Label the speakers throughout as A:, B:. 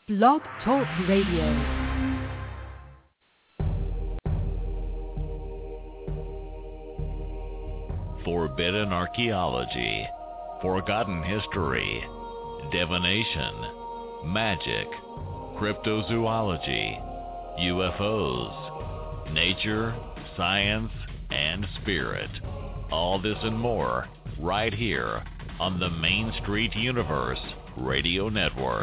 A: Blog Talk Radio.
B: Forbidden archaeology, forgotten history, divination, magic, cryptozoology, UFOs, nature, science, and spirit. All this and more right here on the Main Street Universe Radio Network.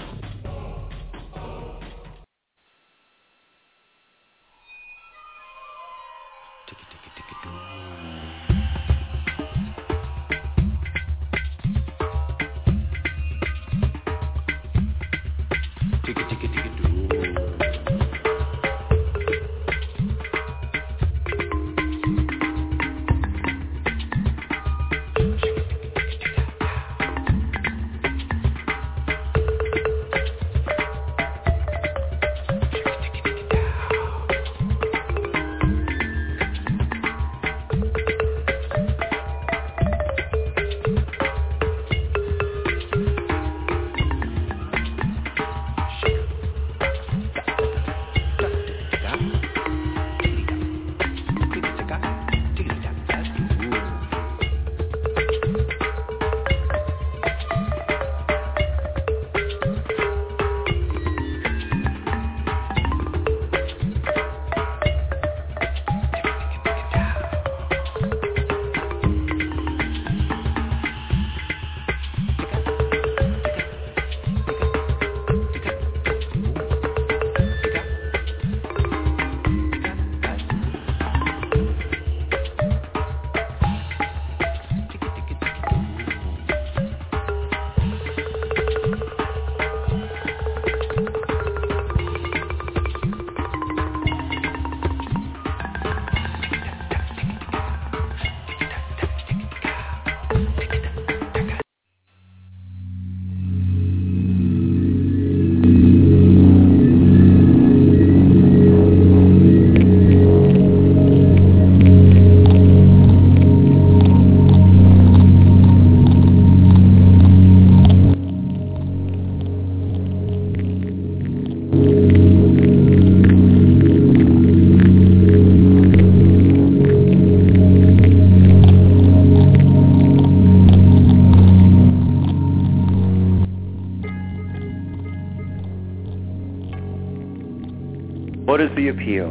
C: What is the appeal?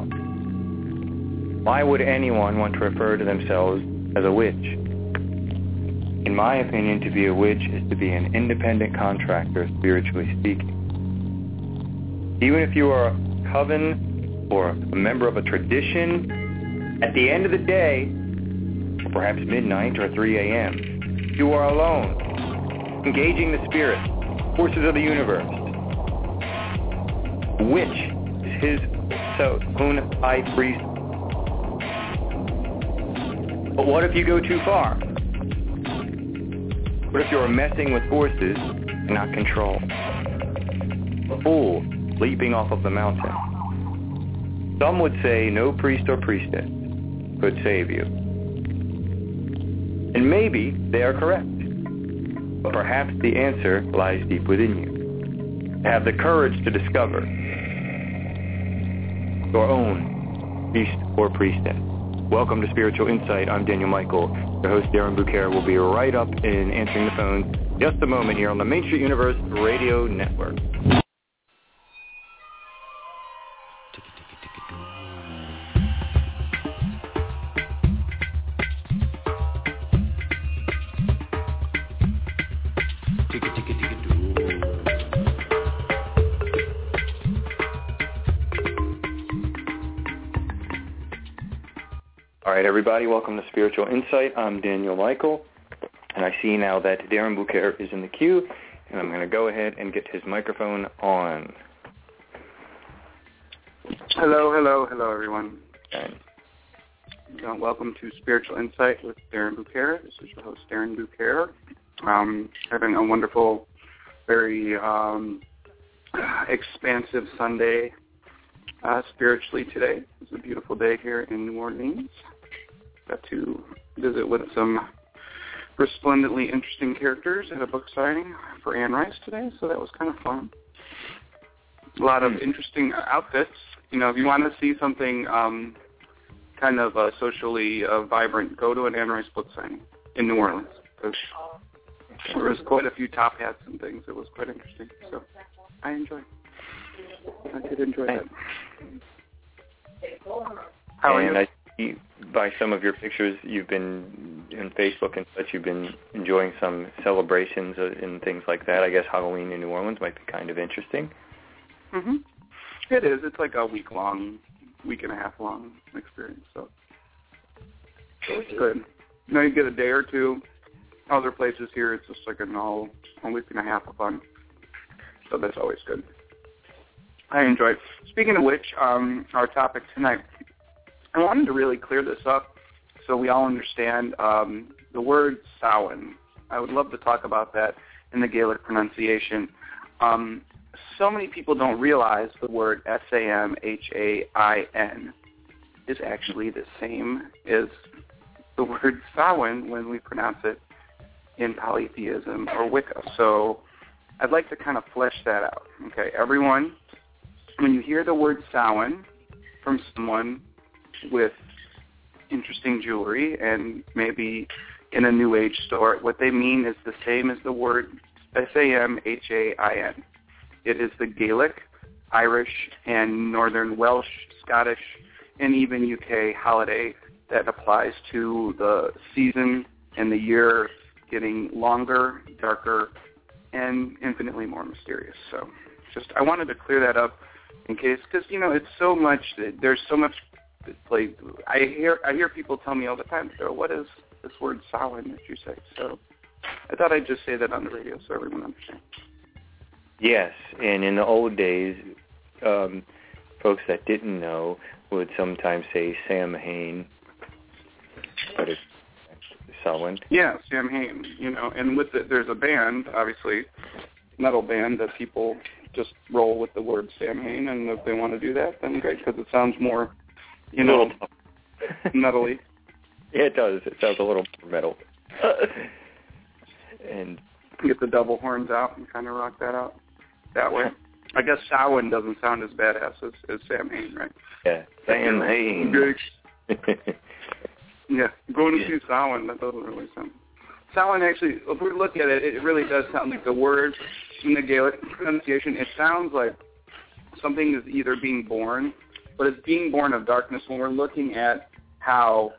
C: Why would anyone want to refer to themselves as a witch? In my opinion, to be a witch is to be an independent contractor, spiritually speaking. Even if you are a coven or a member of a tradition, at the end of the day, or perhaps midnight or 3 a.m., you are alone, engaging the spirits, forces of the universe. Witch is his own high priest. But what if you go too far? What if you're messing with forces and not control? A fool leaping off of the mountain. Some would say no priest or priestess could save you. And maybe they are correct. But perhaps the answer lies deep within you. Have the courage to discover your own priest or priestess. Welcome to Spiritual Insight. I'm Daniel Michael. Your host, Darren Bouquet, will be right up in answering the phone just a moment here on the Main Street Universe Radio Network. All right, everybody, welcome to Spiritual Insight. I'm Daniel Michael, and I see now that Darren Bouquet is in the queue, and I'm going to go ahead and get his microphone on.
D: Hello, everyone.
C: Okay.
D: Welcome to Spiritual Insight with Darren Bouquet. This is your host, Darren Bouquet. Having a wonderful, very expansive Sunday spiritually today. It's a beautiful day here in New Orleans. Got to visit with some resplendently interesting characters at a book signing for Anne Rice today, so that was kind of fun. A lot of interesting outfits. You know, if you want to see something kind of socially vibrant, go to an Anne Rice book signing in New Orleans. There was quite a few top hats and things. It was quite interesting. So I did enjoy that.
C: How are you? I see by some of your pictures you've been on Facebook and such, you've been enjoying some celebrations and things like that. I guess Halloween in New Orleans might be kind of interesting.
D: Mm-hmm. It is. It's like a week and a half long experience. So it's good. You know, you get a day or two. Other places here, it's just like a week and a half of fun. So that's always good. I enjoy it. Speaking of which, our topic tonight, I wanted to really clear this up so we all understand the word Samhain. I would love to talk about that in the Gaelic pronunciation. So many people don't realize the word Samhain is actually the same as the word Samhain when we pronounce it in polytheism or Wicca. So I'd like to kind of flesh that out. Okay, everyone, when you hear the word Samhain from someone with interesting jewelry and maybe in a New Age store, what they mean is the same as the word Samhain. It is the Gaelic, Irish, and Northern Welsh, Scottish, and even UK holiday that applies to the season and the year getting longer, darker, and infinitely more mysterious. So I wanted to clear that up in case, because, you know, it's so much, there's so much, like, I hear people tell me all the time, what is this word Samhain that you say? So I thought I'd just say that on the radio so everyone understands.
C: Yes, and in the old days, folks that didn't know would sometimes say Samhain, but it's Samhain.
D: Yeah, Samhain, you know, and with it, there's a band, obviously, metal band, that people just roll with the word Samhain, and if they want to do that, then great, because it sounds more, you know, metally.
C: Yeah, it does. It sounds a little more metal. And
D: get the double horns out and kind of rock that out that way. I guess Samhain doesn't sound as badass as Samhain, right?
C: Yeah, Samhain.
D: Yeah, going to see Samhain, that doesn't really sound. Samhain actually, if we look at it, it really does sound like the word in the Gaelic pronunciation. It sounds like something is either being born, but it's being born of darkness. When we're looking at how,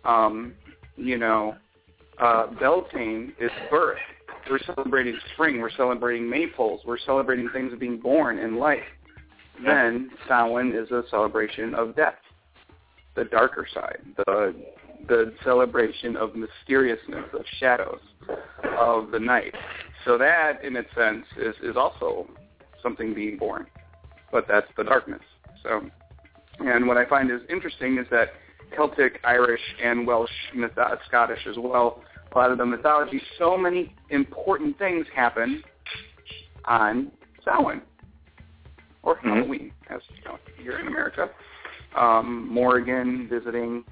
D: Beltane is birth. We're celebrating spring. We're celebrating maypoles. We're celebrating things being born in life. Then Samhain is a celebration of death, the darker side, the celebration of mysteriousness, of shadows, of the night. So that, in its sense, is also something being born, but that's the darkness. So, and what I find is interesting is that Celtic, Irish, and Welsh, Scottish as well, a lot of the mythology, so many important things happen on Samhain, or Halloween, as you know, here in America. Morrigan visiting,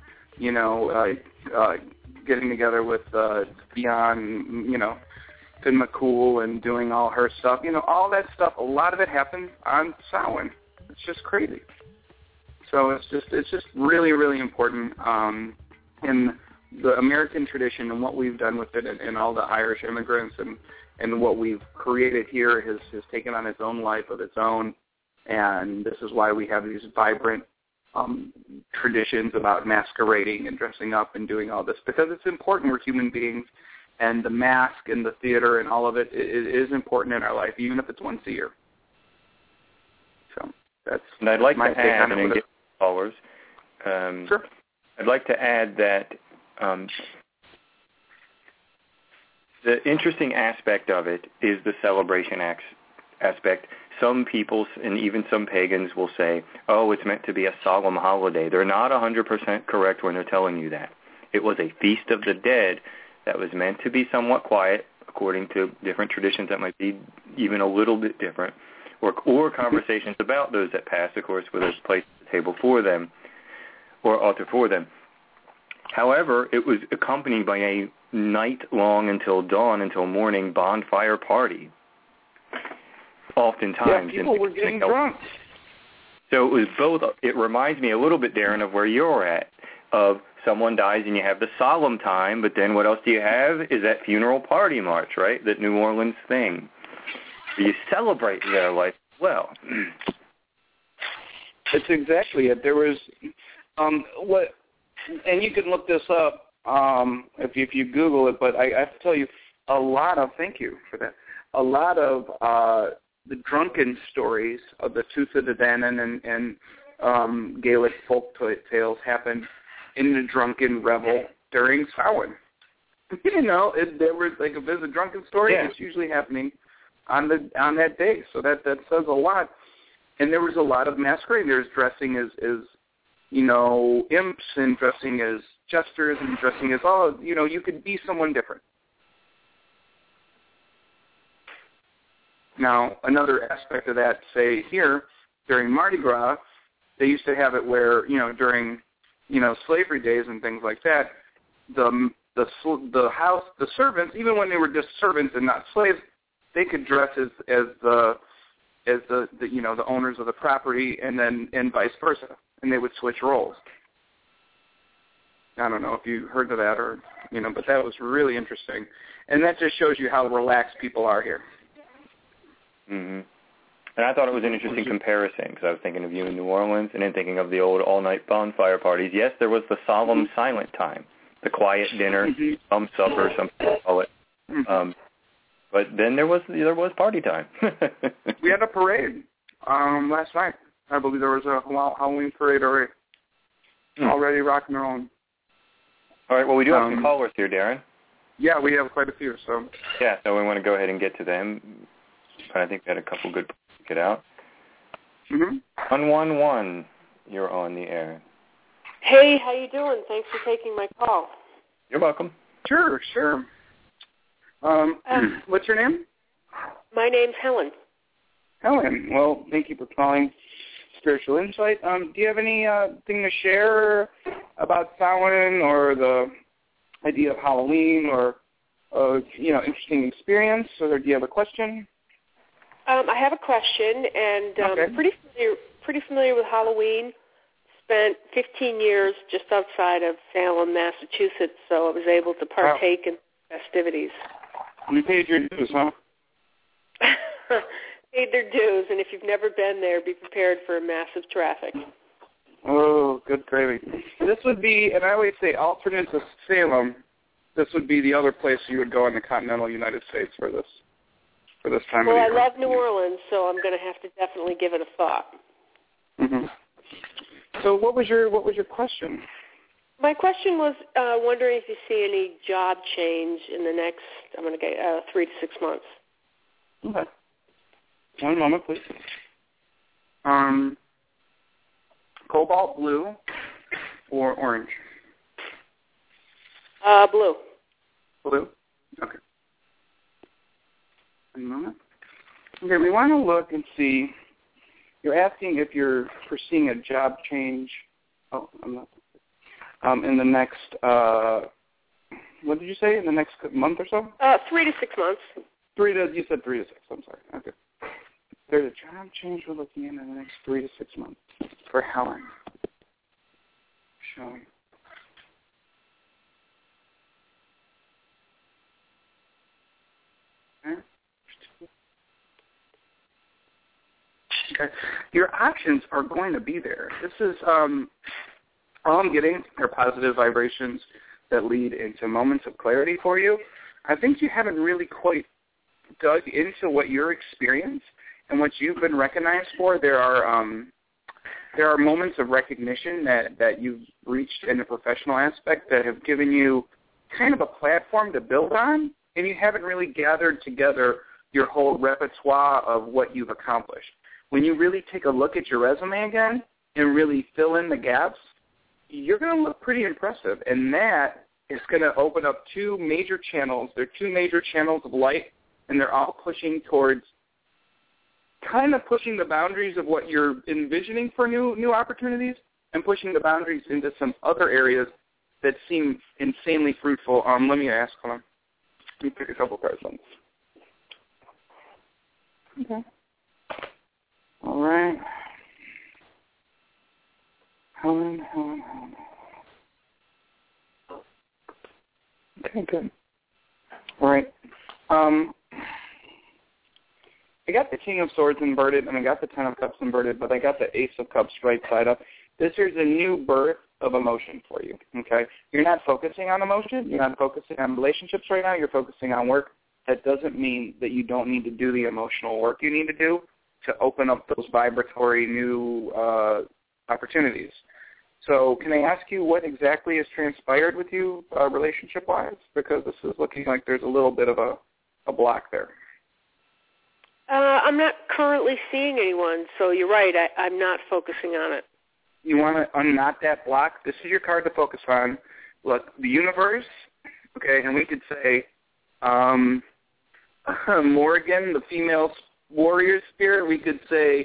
D: getting together with Fionn, Finn McCool and doing all her stuff. All that stuff, a lot of it happens on Samhain. It's just crazy. So it's just really, really important in the American tradition, and what we've done with it, and all the Irish immigrants and what we've created here has taken on its own life of its own. And this is why we have these vibrant traditions about masquerading and dressing up and doing all this, because it's important. We're human beings, and the mask and the theater and all of it is important in our life, even if it's once a year. So that's
C: and I'd like
D: my
C: to add,
D: take on it.
C: Followers.
D: Sure.
C: I'd like to add that the interesting aspect of it is the celebration aspect. Some people, and even some pagans, will say, it's meant to be a solemn holiday. They're not 100% correct when they're telling you that. It was a feast of the dead that was meant to be somewhat quiet, according to different traditions that might be even a little bit different, or conversations about those that passed, of course, with those placed at the table for them, or altar for them. However, it was accompanied by a night long until dawn, until morning bonfire party. oftentimes.
D: Yeah, people were getting drunk.
C: So it was both. It reminds me a little bit, Darren, of where you're at, of someone dies and you have the solemn time, but then what else do you have is that funeral party march, right? That New Orleans thing. You celebrate their life as well.
D: That's exactly it. There was and you can look this up if you Google it, but I have to tell you, thank you for that, a lot of the drunken stories of the Tuatha De Danann and Gaelic folk tales happen in the drunken revel during Samhain. There was like if there's a drunken story, It's usually happening on that day. So that says a lot. And there was a lot of masquerading. There's dressing as imps and dressing as jesters and dressing as you could be someone different. Now, another aspect of that, say here, during Mardi Gras, they used to have it where, during, slavery days and things like that, the servants, even when they were just servants and not slaves, they could dress as the owners of the property, and vice versa, and they would switch roles. I don't know if you heard of that but that was really interesting, and that just shows you how relaxed people are here.
C: Mm-hmm. And I thought it was an interesting comparison because I was thinking of you in New Orleans and then thinking of the old all-night bonfire parties. Yes, there was the solemn, silent time, the quiet dinner, some supper, some people call it. But then there was party time.
D: We had a parade last night. I believe there was a Halloween parade already rocking and rolling.
C: All right. Well, we do have some callers here, Darren.
D: Yeah, we have quite a few. So
C: we want to go ahead and get to them. I think we had a couple good points to get out. 111, you're on the air.
E: Hey, how you doing? Thanks for taking my call.
C: You're welcome.
D: Sure. What's your name?
E: My name's Helen.
D: Helen. Well, thank you for calling Spiritual Insight. Do you have any thing to share about Samhain or the idea of Halloween or interesting experience, or do you have a question?
E: I have a question, and pretty familiar with Halloween. Spent 15 years just outside of Salem, Massachusetts, so I was able to partake in festivities.
D: You paid your dues, huh?
E: Paid their dues, and if you've never been there, be prepared for massive traffic.
D: Oh, good gravy. This would be, and I always say alternate to Salem, this would be the other place you would go in the continental United States for this time of year.
E: Well, I love New Orleans, so I'm going to have to definitely give it a thought.
D: Mm-hmm. So what was your question?
E: My question was wondering if you see any job change in the next, 3 to 6 months.
D: Okay. One moment, please. Cobalt blue or orange?
E: Blue.
D: Blue? Okay. One moment. Okay, we want to look and see. You're asking if you're foreseeing a job change. Oh, I'm not. In the next, what did you say? In the next month or so?
E: 3 to 6 months.
D: You said 3 to 6. I'm sorry. Okay. There's a job change we're looking in the next 3 to 6 months for Helen. Showing. Okay. Your options are going to be there. This is all I'm getting are positive vibrations that lead into moments of clarity for you. I think you haven't really quite dug into what your experience and what you've been recognized for. There are moments of recognition that you've reached in a professional aspect that have given you kind of a platform to build on, and you haven't really gathered together your whole repertoire of what you've accomplished. When you really take a look at your resume again and really fill in the gaps, you're going to look pretty impressive, and that is going to open up 2 major channels. They're 2 major channels of light, and they're all pushing towards kind of pushing the boundaries of what you're envisioning for new opportunities and pushing the boundaries into some other areas that seem insanely fruitful. Let me ask. Hold on. Let me pick a couple cards on this. Okay. right. Helen. Okay, good. All right. I got the King of Swords inverted, and I got the Ten of Cups inverted, but I got the Ace of Cups right side up. This is a new birth of emotion for you, okay? You're not focusing on emotion. You're not focusing on relationships right now. You're focusing on work. That doesn't mean that you don't need to do the emotional work you need to do to open up those vibratory new opportunities. So can I ask you what exactly has transpired with you relationship-wise? Because this is looking like there's a little bit of a block there.
E: I'm not currently seeing anyone, so you're right. I'm not focusing on it.
D: You want to unknot that block? This is your card to focus on. Look, the universe, okay, and we could say Morgan, the female warrior spirit. We could say,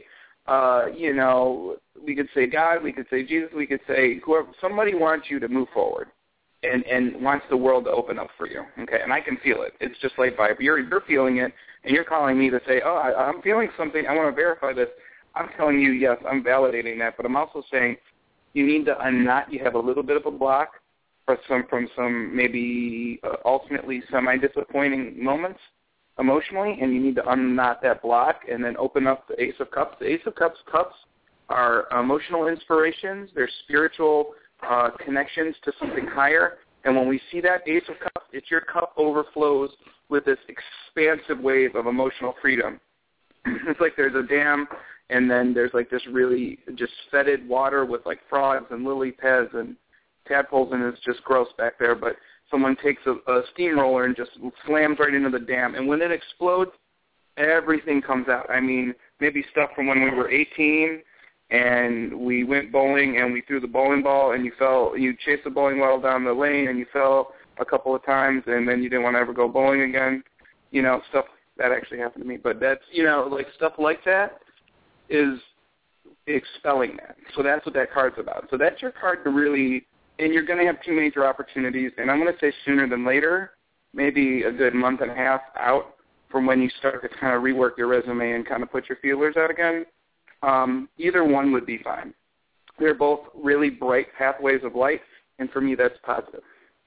D: we could say God. We could say Jesus. We could say whoever. Somebody wants you to move forward and wants the world to open up for you, okay? And I can feel it. It's just like vibe. You're feeling it, and you're calling me to say, oh, I'm feeling something. I want to verify this. I'm telling you, yes, I'm validating that, but I'm also saying you need to unknot. You have a little bit of a block from some maybe ultimately semi-disappointing moments emotionally, and you need to unknot that block and then open up the Ace of Cups. The Ace of Cups are emotional inspirations. They're spiritual connections to something higher, and when we see that Ace of Cups, it's your cup overflows with this expansive wave of emotional freedom. It's like there's a dam, and then there's like this really just fetid water with like frogs and lily pads and tadpoles, and it's just gross back there. But someone takes a steamroller and just slams right into the dam, and when it explodes, everything comes out. I mean, maybe stuff from when we were 18, and we went bowling, and we threw the bowling ball, and you chased the bowling ball down the lane, and you fell a couple of times, and then you didn't want to ever go bowling again. Stuff that actually happened to me. But that's, like stuff like that is expelling that. So that's what that card's about. So that's your card to really, and you're going to have two major opportunities, and I'm going to say sooner than later, maybe a good month and a half out from when you start to kind of rework your resume and kind of put your feelers out again. Either one would be fine. They're both really bright pathways of light, and for me that's positive.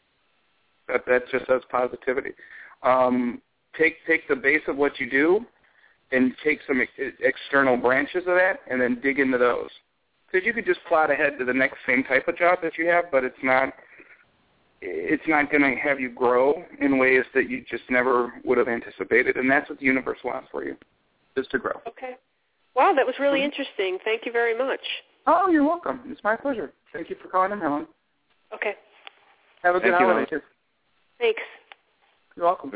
D: That just says positivity. Take the base of what you do and take some external branches of that and then dig into those. Because you could just plot ahead to the next same type of job that you have, but it's not going to have you grow in ways that you just never would have anticipated, and that's what the universe wants for you, is to grow.
E: Okay. Wow, that was really interesting. Thank you very much.
D: Oh, you're welcome. It's my pleasure. Thank you for calling in, Helen.
E: Okay.
D: Have a good holiday.
E: Thanks.
D: You're welcome.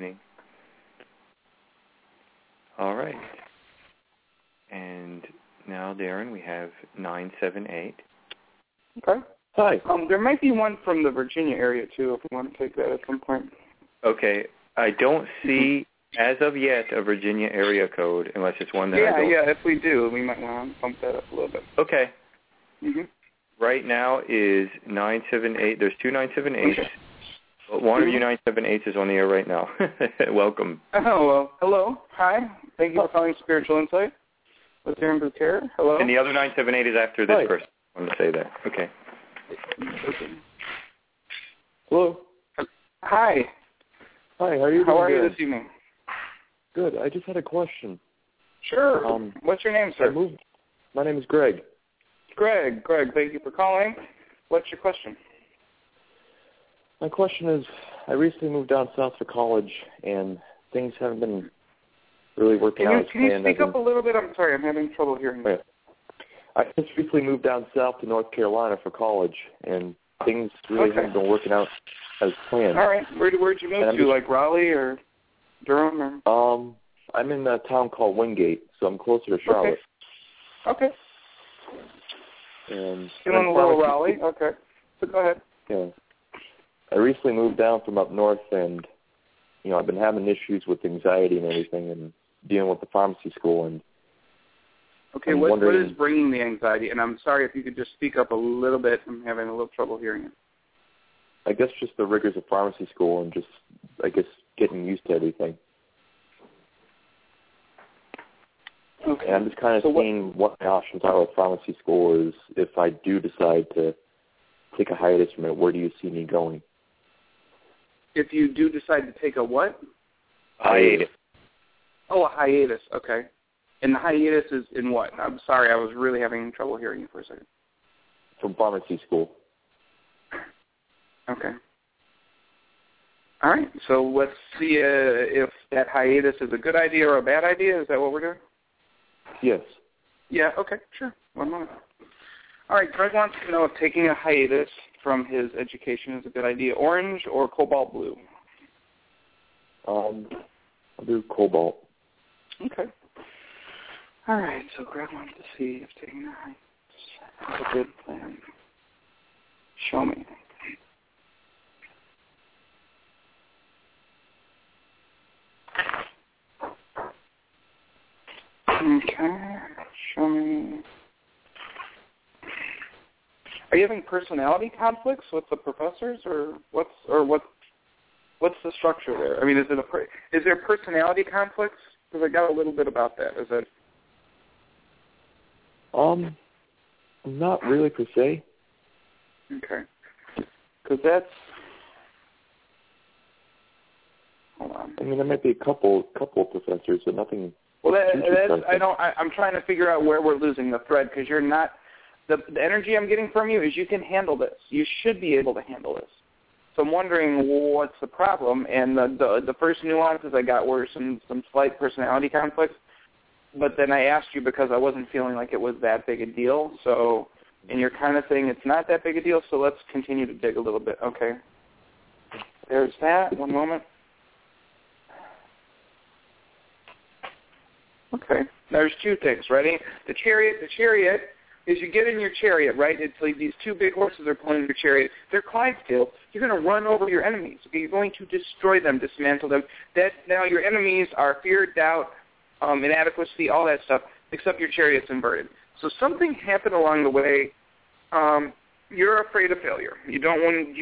F: All right. And now, Darren, we have 978.
D: Okay.
F: Hi.
D: There might be one from the Virginia area, too, if you want to take that at some point.
F: Okay. I don't see, as of yet, a Virginia area code, unless it's one that I don't.
D: Yeah, if we do, we might want to bump that up a little bit.
F: Okay.
D: Mm-hmm.
F: Right now is 978. There's two 978s.
D: Okay.
F: One of you 978s is on the air right now. Welcome.
D: Oh, well, hello. Hi. Thank you for calling Spiritual Insight with Darren Bouquet. Hello.
F: And the other 978 is after this person. I want to say that. Okay.
G: Hello.
D: Hi.
G: Hi, how are you doing?
D: How are you this evening?
G: Good. I just had a question.
D: Sure. What's your name, sir?
G: My name is Greg.
D: Greg, thank you for calling. What's your question?
G: My question is, I recently moved down south for college, and things haven't been really working out as planned.
D: Can you speak up a little bit? I'm sorry, I'm having trouble hearing you.
G: I just recently moved down south to North Carolina for college, and things really haven't been working out as planned.
D: All right. Where'd you move to, like Raleigh or Durham? Or?
G: I'm in a town called Wingate, so I'm closer to Charlotte.
D: Okay.
G: And
D: feeling a little Raleigh? Okay. So go ahead.
G: Yeah. I recently moved down from up north, and, I've been having issues with anxiety and everything and dealing with the pharmacy school. And
D: okay, what is bringing the anxiety? And I'm sorry if you could just speak up a little bit. I'm having a little trouble hearing it.
G: I guess just the rigors of pharmacy school and just, getting used to everything. Okay. And I'm just kind of seeing what my options are with pharmacy school is if I do decide to take a hiatus from it, where do you see me going?
D: If you do decide to take a what?
F: Hiatus.
D: Oh, a hiatus. Okay. And the hiatus is in what? I'm sorry, I was really having trouble hearing you for a second.
G: From pharmacy school.
D: Okay. All right. So let's see if that hiatus is a good idea or a bad idea. Is that what we're doing?
G: Yes.
D: Yeah, okay, sure. 1 moment. All right, Greg wants to know if taking a hiatus from his education is a good idea. Orange or cobalt blue?
G: I'll do cobalt.
D: Okay. All right, so Greg wants to see if taking a hiatus is a good plan. Show me. Okay, show me. Are you having personality conflicts with the professors, or what's the structure there? I mean, is there personality conflicts? Because I got a little bit about that. Is it?
G: Not really per se.
D: Okay, because that's. Hold on.
G: I mean, there might be a couple professors, but nothing.
D: Well, I'm trying to figure out where we're losing the thread, because you're not. The energy I'm getting from you is you can handle this. You should be able to handle this. So I'm wondering what's the problem. And the first nuances I got were some slight personality conflicts. But then I asked you because I wasn't feeling like it was that big a deal. So, and you're kind of saying it's not that big a deal. So let's continue to dig a little bit. Okay. There's that. 1 moment. Okay. There's 2 things. Ready? The chariot is you get in your chariot, right? It's like these 2 big horses are pulling your chariot. They're Clydesdales. You're going to run over your enemies. Okay? You're going to destroy them, dismantle them. Now your enemies are fear, doubt, inadequacy, all that stuff, except your chariot's inverted. So something happened along the way. You're afraid of failure. You don't want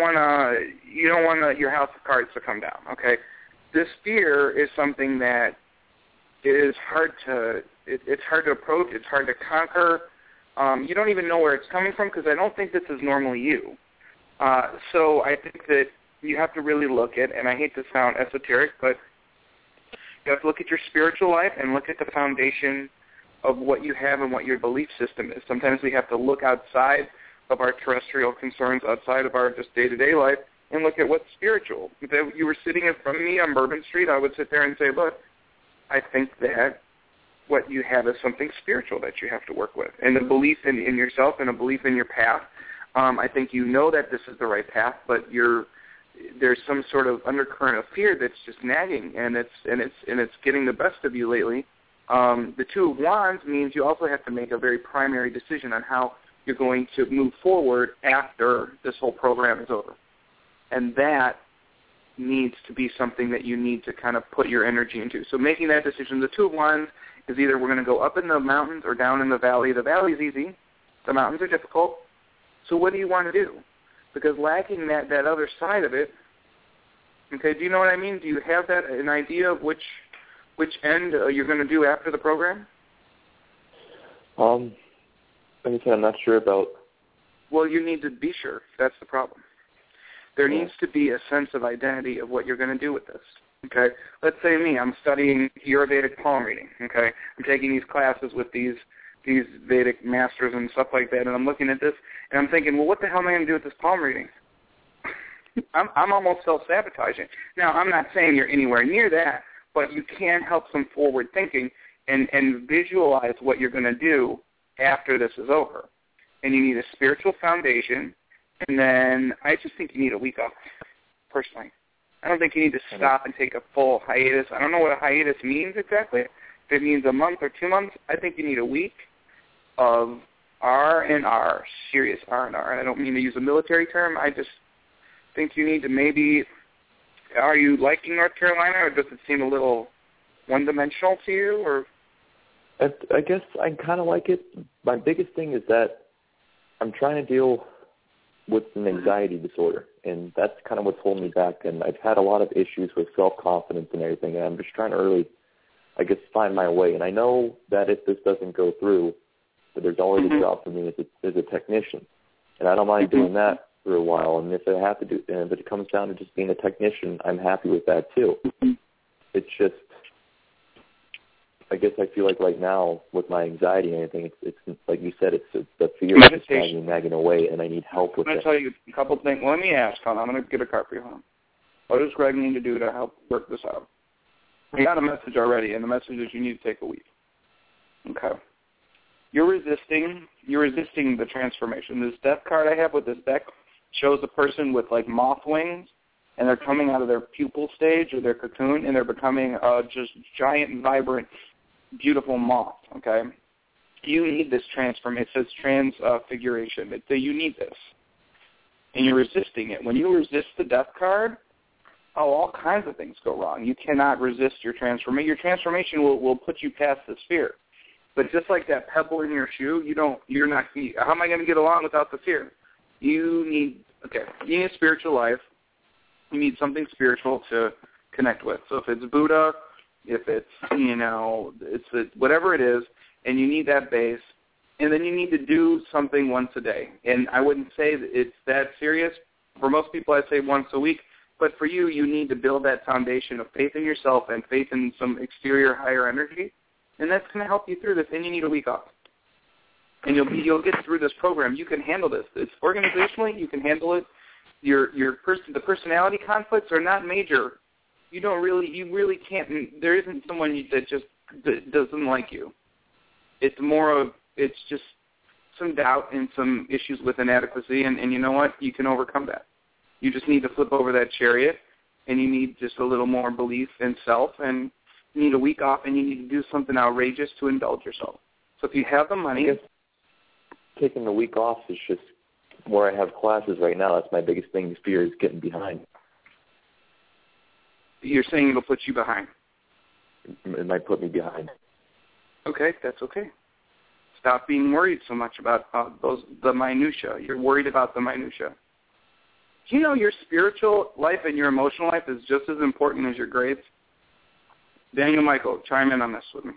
D: your house of cards to come down. Okay? This fear is something that is hard to approach. It's hard to conquer. You don't even know where it's coming from, because I don't think this is normally you. So I think that you have to really look at, and I hate to sound esoteric, but you have to look at your spiritual life and look at the foundation of what you have and what your belief system is. Sometimes we have to look outside of our terrestrial concerns, outside of our just day-to-day life, and look at what's spiritual. If you were sitting in front of me on Bourbon Street, I would sit there and say, look, I think that what you have is something spiritual that you have to work with. And a belief in yourself and a belief in your path. I think you know that this is the right path, but there's some sort of undercurrent of fear that's just nagging, and it's getting the best of you lately. The 2 of Wands means you also have to make a very primary decision on how you're going to move forward after this whole program is over. And that needs to be something that you need to kind of put your energy into. So making that decision, the 2 of Wands is either we're going to go up in the mountains or down in the valley. The valley is easy. The mountains are difficult. So what do you want to do? Because lacking that other side of it, okay, do you know what I mean? Do you have an idea of which end you're going to do after the program?
G: Like I said, I'm not sure about.
D: Well, you need to be sure. That's the problem. There needs to be a sense of identity of what you're going to do with this. Okay? Let's say me, I'm studying your Vedic palm reading. Okay? I'm taking these classes with these Vedic masters and stuff like that, and I'm looking at this, and I'm thinking, well, what the hell am I going to do with this palm reading? I'm almost self-sabotaging. Now, I'm not saying you're anywhere near that, but you can help some forward thinking and visualize what you're going to do after this is over. And you need a spiritual foundation. And then I just think you need a week off, personally. I don't think you need to stop and take a full hiatus. I don't know what a hiatus means exactly. If it means a month or 2 months, I think you need a week of R&R, serious R&R. I don't mean to use a military term. I just think you need to maybe, are you liking North Carolina, or does it seem a little one-dimensional to you? Or
G: I guess I kind of like it. My biggest thing is that I'm trying to deal with an anxiety disorder, and that's kind of what's holding me back. And I've had a lot of issues with self-confidence and everything, and I'm just trying to really I guess, find my way. And I know that if this doesn't go through, that there's always a job for me as a technician. And I don't mind doing that for a while. And if it comes down to just being a technician, I'm happy with that too. It's just, I guess I feel like right now with my anxiety and everything, it's like you said, it's the fear is just nagging away, and I need help with it.
D: I'm going to tell you a couple of things. Well, let me ask. Hold on, I'm going to get a card for you. Hold on. What does Greg need to do to help work this out? We got a message already, and the message is you need to take a week. Okay. You're resisting the transformation. This death card I have with this deck shows a person with like moth wings, and they're coming out of their pupal stage or their cocoon, and they're becoming just giant, vibrant, beautiful moth. Okay, you need this transformation. It says transfiguration. You need this, and you're resisting it. When you resist the death card, all kinds of things go wrong. You cannot resist your transformation. Your transformation will put you past this fear. But just like that pebble in your shoe, how am I going to get along without the fear? You need a spiritual life. You need something spiritual to connect with. So if it's Buddha, if it's whatever it is, and you need that base, and then you need to do something once a day. And I wouldn't say that it's that serious. For most people, I'd say once a week. But for you, you need to build that foundation of faith in yourself and faith in some exterior higher energy. And that's going to help you through this, and you need a week off. And you'll get through this program. You can handle this. It's organizationally, you can handle it. The personality conflicts are not major. You really can't. There isn't someone that doesn't like you. It's just some doubt and some issues with inadequacy, and you know what? You can overcome that. You just need to flip over that chariot, and you need just a little more belief in self, and you need a week off, and you need to do something outrageous to indulge yourself. So if you have the money...
G: I guess taking the week off is just where I have classes right now. That's my biggest thing. Fear is getting behind.
D: You're saying it'll put you behind?
G: It might put me behind.
D: Okay, that's okay. Stop being worried so much about the minutia. You're worried about the minutia. Do you know your spiritual life and your emotional life is just as important as your grades? Daniel Michael, chime in on this with me.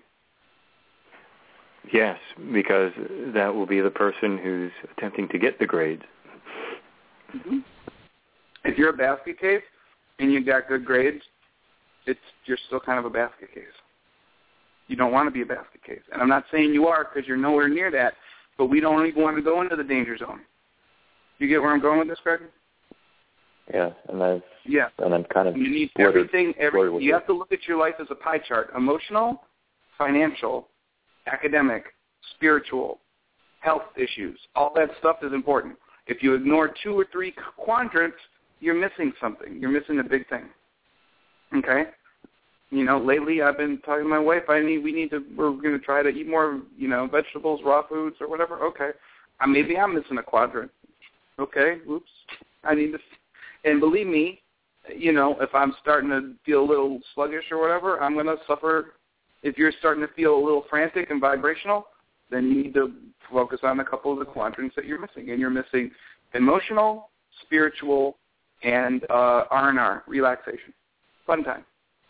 F: Yes, because that will be the person who's attempting to get the grades.
D: Mm-hmm. If you're a basket case and you got good grades, you're still kind of a basket case. You don't want to be a basket case. And I'm not saying you are because you're nowhere near that, but we don't even want to go into the danger zone. You get where I'm going with this, Greg?
G: Yeah, and I'm kind of...
D: You need everything. You have to look at your life as a pie chart. Emotional, financial, academic, spiritual, health issues. All that stuff is important. If you ignore 2 or 3 quadrants, you're missing something. You're missing a big thing. Okay? Lately I've been talking to my wife, we're going to try to eat more, vegetables, raw foods, or whatever. Okay. Maybe I'm missing a quadrant. Okay, oops. I need to... And believe me, if I'm starting to feel a little sluggish or whatever, I'm going to suffer. If you're starting to feel a little frantic and vibrational, then you need to focus on a couple of the quadrants that you're missing. And you're missing emotional, spiritual, and R&R, relaxation. Fun time.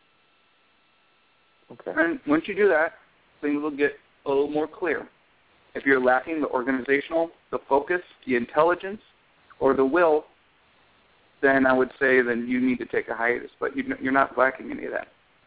G: Okay.
D: And once you do that, things will get a little more clear. If you're lacking the organizational, the focus, the intelligence, or the will, then I would say then you need to take a hiatus. But you're not lacking any of that.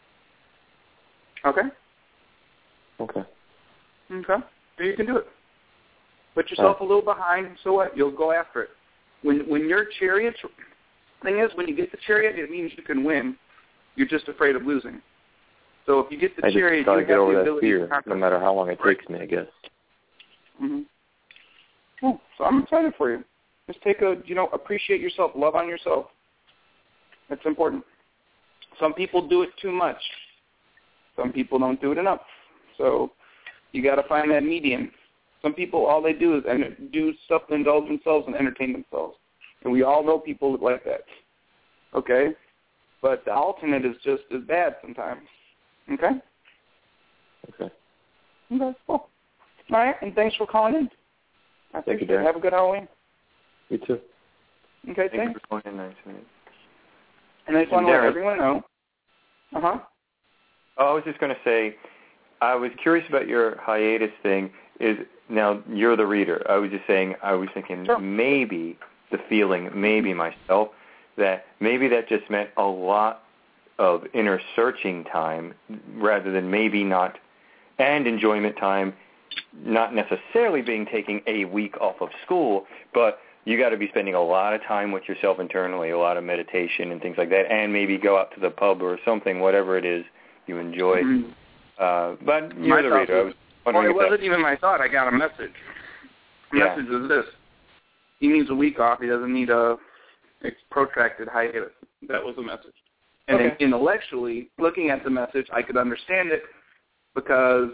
D: Okay?
G: Okay.
D: Okay. So you can do it. Put yourself a little behind, so what? You'll go after it. When your chariot, thing is, when you get the chariot, it means you can win. You're just afraid of losing. So if you get the chariot, you have
G: get over
D: the
G: that
D: ability
G: fear, no matter how long it takes me, I guess.
D: Mm-hmm. Cool. So I'm excited for you. Just appreciate yourself, love on yourself. That's important. Some people do it too much. Some people don't do it enough. So you got to find that median. Some people, all they do is do stuff to indulge themselves and entertain themselves. And we all know people like that. Okay? But the alternate is just as bad sometimes. Okay?
G: Okay.
D: Okay, cool. All right, and thanks for calling in.
G: Thank you, Darren.
D: Have a good Halloween.
G: You too.
D: Okay,
F: thanks. For calling in, nice minute.
D: And I just want to let everyone know. Uh-huh.
F: I was just going to say, I was curious about your hiatus thing. Now you're the reader. I was just saying, I was thinking maybe the feeling, maybe myself, that maybe that just meant a lot of inner searching time rather than maybe not, and enjoyment time, not necessarily being taking a week off of school, but you got to be spending a lot of time with yourself internally, a lot of meditation and things like that, and maybe go out to the pub or something, whatever it is you enjoy. Mm-hmm. But you're the reader. I was wondering
D: it wasn't even my thought. I got a message. The message was this. He needs a week off. He doesn't need a protracted hiatus. That was the message. And intellectually, looking at the message, I could understand it because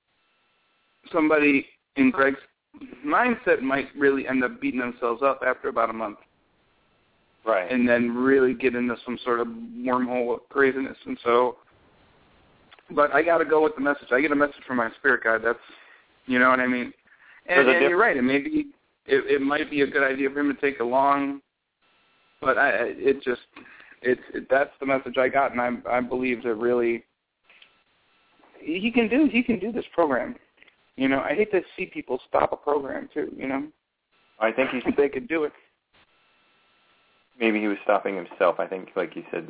D: somebody in Greg's mindset might really end up beating themselves up after about a month.
F: Right.
D: And then really get into some sort of wormhole of craziness. And so, but I got to go with the message. I get a message from my spirit guide. That's, you know what I mean? And you're right. It might be a good idea for him to take a long, but that's the message I got, and I believe that really he can do this program. You know, I hate to see people stop a program too. You know,
F: I think
D: they could do it.
F: Maybe he was stopping himself. I think, like you said,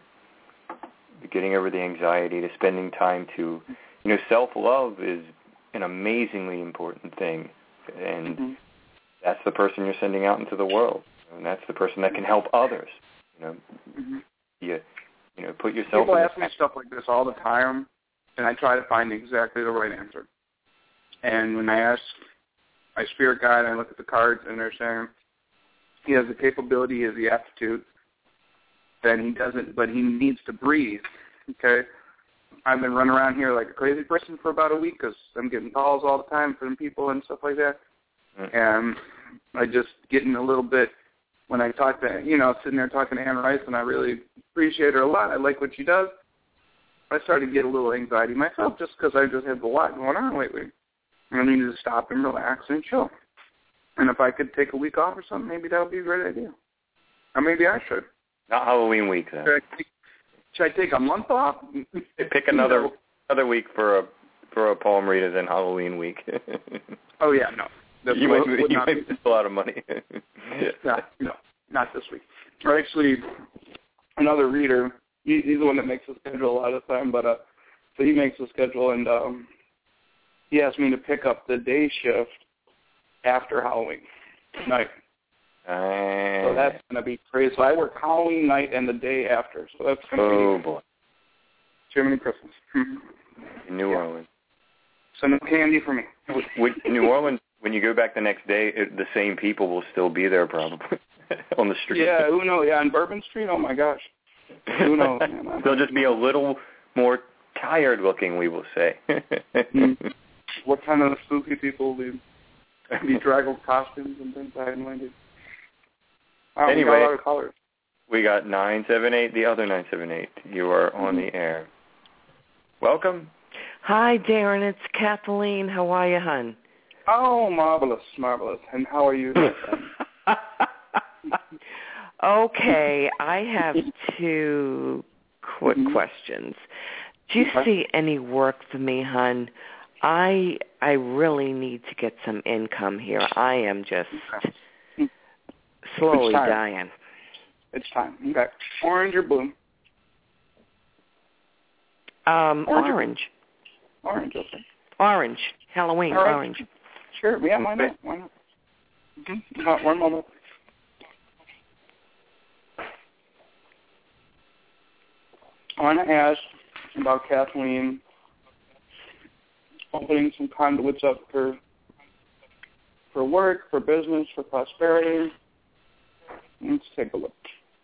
F: the getting over the anxiety, to spending time to, you know, self-love is an amazingly important thing, and that's the person you're sending out into the world, and that's the person that can help others. You know, you know, put yourself.
D: People ask me stuff like this all the time, and I try to find exactly the right answer. And when I ask my spirit guide, I look at the cards, and they're saying he has the capability, he has the aptitude. Then he doesn't, but he needs to breathe. Okay, I've been running around here like a crazy person for about a week because I'm getting calls all the time from people and stuff like that. And I just getting a little bit, when I talk to, you know, sitting there talking to Anne Rice, and I really appreciate her a lot. I like what she does. I started to get a little anxiety myself just because I just had a lot going on lately. And I needed to stop and relax and chill. And if I could take a week off or something, maybe that would be a great idea. Or maybe I should.
F: Not Halloween week, then.
D: Should I take a month off?
F: Pick another week for a palm reader than Halloween week.
D: Oh, yeah, no.
F: You might miss a lot of money.
D: No, not this week. Or actually, another reader, he's the one that makes the schedule a lot of the time, but so he makes the schedule, and he asked me to pick up the day shift after Halloween night. So that's going to be crazy. So I work Halloween night and the day after. So that's going to be...
F: boy.
D: Jiminy Christmas.
F: In New Orleans.
D: Send candy for me.
F: In New Orleans, when you go back the next day, the same people will still be there probably on the street.
D: Yeah, who knows? Yeah, on Bourbon Street? Oh, my gosh. Who knows?
F: They'll just be a little more tired looking, we will say.
D: What kind of spooky people will be draggled costumes and things? I had no idea.
F: Anyway,
D: we got a lot of callers.
F: We got 978, the other 978. You are on the air. Welcome.
H: Hi, Darren. It's Kathleen. How are you, hon?
D: Oh, marvelous, marvelous. And how are you?
H: Okay, I have two quick questions. Do you see any work for me, hon? I really need to get some income here. I am just slowly dying.
D: It's time. Okay. Orange or blue?
H: Orange.
D: Orange, okay.
H: Orange. Halloween, orange.
D: Sure. Yeah, why not? Why not? Mm-hmm. One moment. I want to ask about Kathleen opening some conduits up for work, for business, for prosperity. Let's take a look.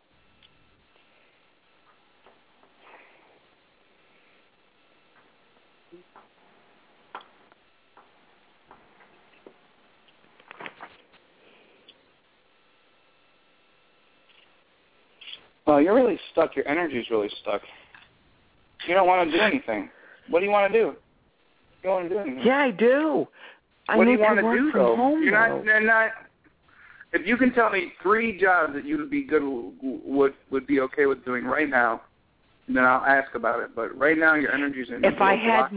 D: Well, you're really stuck. Your energy's really stuck. You don't want to do anything. What do you want to do? You don't want to do anything.
H: Yeah, I do.
D: What do you want to do, though? You're not. If you can tell me 3 jobs that you would be good, would be okay with doing right now, then I'll ask about it. But right now, your energy's in.
H: If I had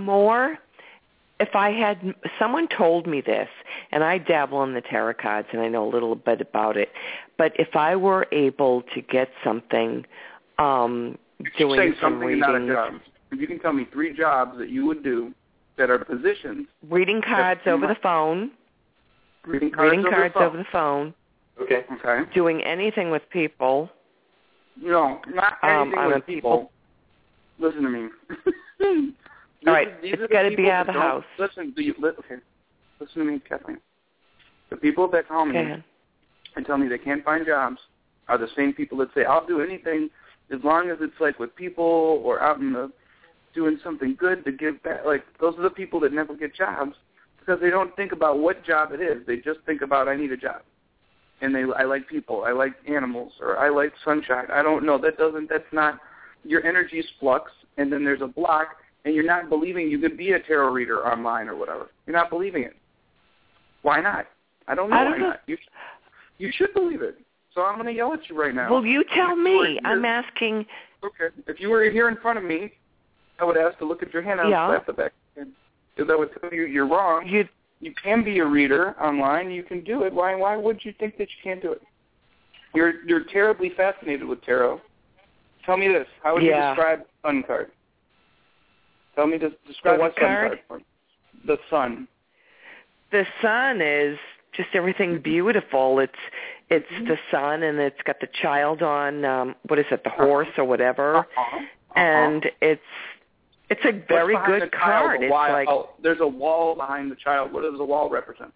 H: someone told me this, and I dabble in the tarot cards, and I know a little bit about it, but if I were able to get something, doing some reading.
D: Not a job. If you can tell me 3 jobs that you would do that are positions.
H: Reading cards over the phone.
D: Reading cards
H: over the phone.
D: Okay.
H: Doing anything with people.
D: No, not anything with people. Listen to me.
H: All right, it's got to be out of the house.
D: Listen to me, Kathleen. The people that call me and tell me they can't find jobs are the same people that say, I'll do anything as long as it's like with people or out in the doing something good to give back. Like, those are the people that never get jobs because they don't think about what job it is. They just think about, I need a job. And I like people, I like animals, or I like sunshine. I don't know. That's not, your energy's flux, and then there's a block, and you're not believing you could be a tarot reader online or whatever. You're not believing it. Why not? I don't know why not. You should believe it. So I'm going to yell at you right now.
H: Well, you tell me. I'm asking.
D: Okay. If you were here in front of me, I would ask to look at your hand and slap the back. Because I would tell you you're wrong. You can be a reader online. You can do it. Why would you think that you can't do it? You're terribly fascinated with tarot. Tell me this. How would you describe the sun card? Tell me to describe the sun card for me. The sun.
H: The sun is just everything beautiful. It's the sun, and it's got the child on, what is it, the horse or whatever. And it's a very good card. It's like
D: there's a wall behind the child. What does the wall represent?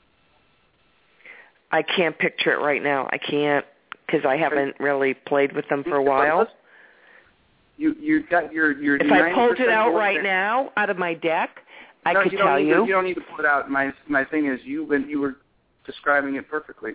H: I can't picture it right now. I can't because I haven't really played with them for a while.
D: You got your.
H: If I pulled it out right now out of my deck, I could tell you.
D: You don't need to pull it out. My thing is you were describing it perfectly.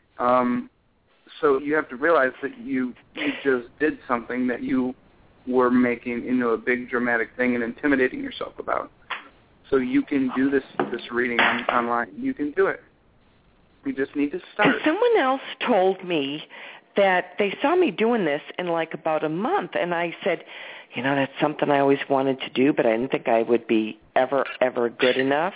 D: So you have to realize that you just did something that you were making into a big dramatic thing and intimidating yourself about. So you can do this reading online. You can do it. You just need to start.
H: And someone else told me that they saw me doing this in like about a month, and I said, that's something I always wanted to do, but I didn't think I would be ever good enough.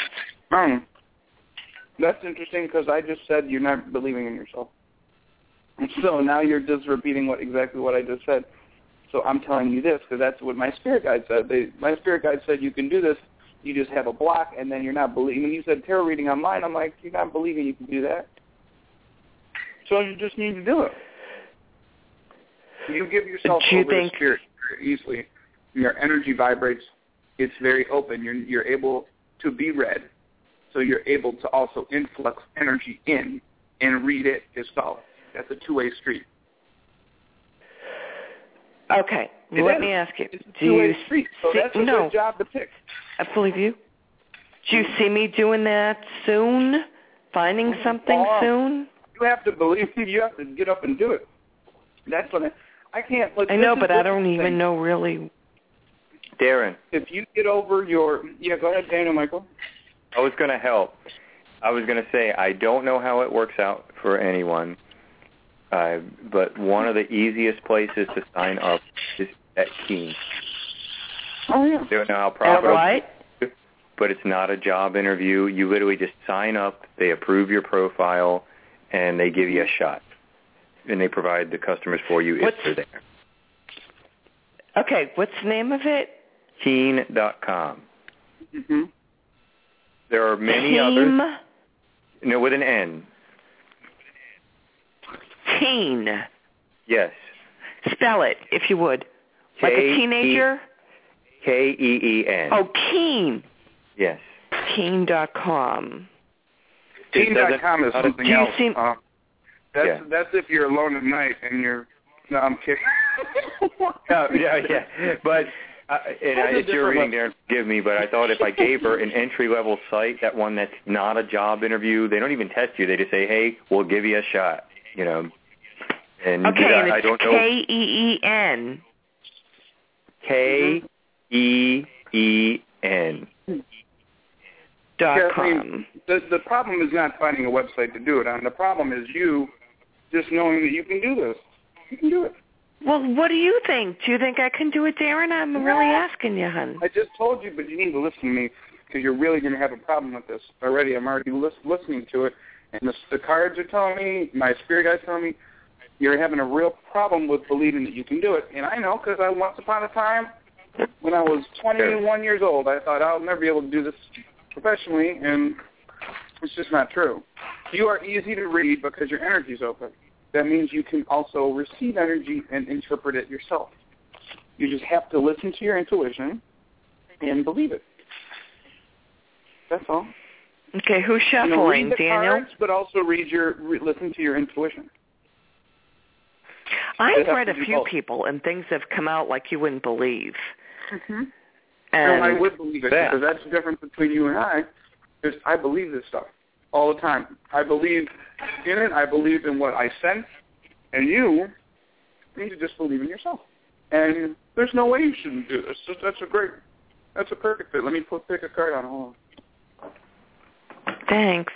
D: That's interesting because I just said you're not believing in yourself. So now you're just repeating exactly what I just said. So I'm telling you this because that's what my spirit guide said. My spirit guide said you can do this. You just have a block, and then you're not believing. When you said tarot reading online, I'm like, you're not believing you can do that. So you just need to do it. You give yourself over to spirit very easily. Your energy vibrates. It's very open. You're able to be read. So you're able to also influx energy in and read it yourself. That's a two-way street.
H: Okay, let me ask you.
D: It's a two-way street, so that's a good job to pick.
H: I believe you. Do you see me doing that soon? Finding something soon?
D: You have to believe me. You have to get up and do it. That's what I can't. Look,
H: I know, but I don't even know really.
F: Darren.
D: If you get over your... Yeah, go ahead, Daniel Michael.
F: I was going to help. I was going to say, I don't know how it works out for anyone, but one of the easiest places to sign up is at Keen.
D: Oh, yeah.
F: I don't know how profitable it is, but it's not a job interview. You literally just sign up, they approve your profile, and they give you a shot. And they provide the customers for you if they're there.
H: Okay, what's the name of it?
F: Keen.com.
D: Mm-hmm.
F: There are many others. No, with an N.
H: Keen.
F: Yes.
H: Spell it, if you would. Like a teenager?
F: Keen.
H: Oh, Keen.
F: Yes.
H: Keen.com.
D: Keen.com is something else. That's if you're alone at night and you're... No, I'm kidding.
F: Yeah. But... it's your reading there, forgive me, but I thought if I gave her an entry-level site, that one that's not a job interview, they don't even test you. They just say, hey, we'll give you a shot, And
H: and
F: I don't know.
H: K-E-E-N.
F: K-E-E-N.
H: .com.
D: The problem is not finding a website to do it on. The problem is you just knowing that you can do this. You can do it.
H: Well, what do you think? Do you think I can do it, Darren? I'm really asking you, hon.
D: I just told you, but you need to listen to me because you're really going to have a problem with this already. I'm already listening to it, and the cards are telling me, my spirit guide's telling me, you're having a real problem with believing that you can do it. And I know because once upon a time, when I was 21 years old, I thought I'll never be able to do this professionally, and it's just not true. You are easy to read because your energy's open. That means you can also receive energy and interpret it yourself. You just have to listen to your intuition and believe it. That's all.
H: Okay, who's shuffling,
D: read the
H: Daniel?
D: Cards, but also listen to your intuition.
H: I've read a few people, and things have come out like you wouldn't believe.
D: Mm-hmm.
H: And
D: I would believe it because that's the difference between you and I. Is I believe this stuff all the time. I believe in it. I believe in what I sense, and you need to just believe in yourself. And there's no way you shouldn't do this. That's a perfect fit. Let me pick a card on. Hold on.
H: Thanks.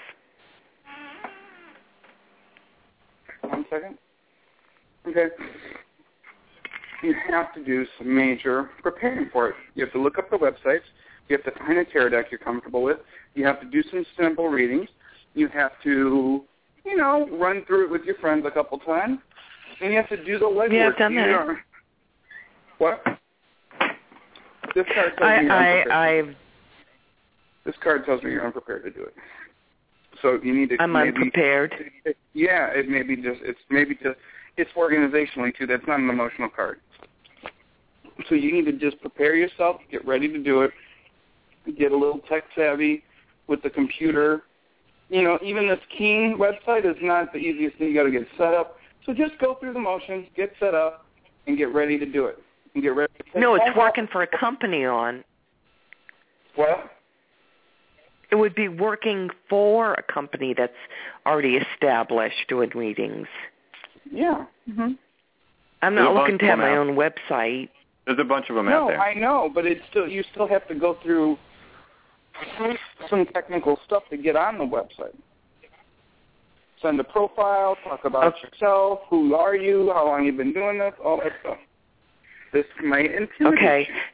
D: 1 second. Okay. You have to do some major preparing for it. You have to look up the websites. You have to find a tarot deck you're comfortable with. You have to do some simple readings. You have to, run through it with your friends a couple times. And you have to do the legwork.
H: Yeah, I've done that.
D: What? This card tells me you're unprepared. This card tells me you're unprepared to do it. So you need to.
H: I'm unprepared.
D: Yeah, it's organizationally too. That's not an emotional card. So you need to just prepare yourself, get ready to do it, get a little tech savvy with the computer. Even this Keen website is not the easiest thing. You got to get set up. So just go through the motions, get set up, and get ready to do it. And get ready.
H: No, it's working for a company on.
D: What?
H: It would be working for a company that's already established doing readings.
D: Yeah. Mm-hmm.
H: I'm not looking to have my own website.
F: There's a bunch of them out there.
D: No, I know, but you still have to go through some technical stuff to get on the website. Send a profile, talk about yourself, who are you, how long you've been doing this, all that stuff. This might intimidate you.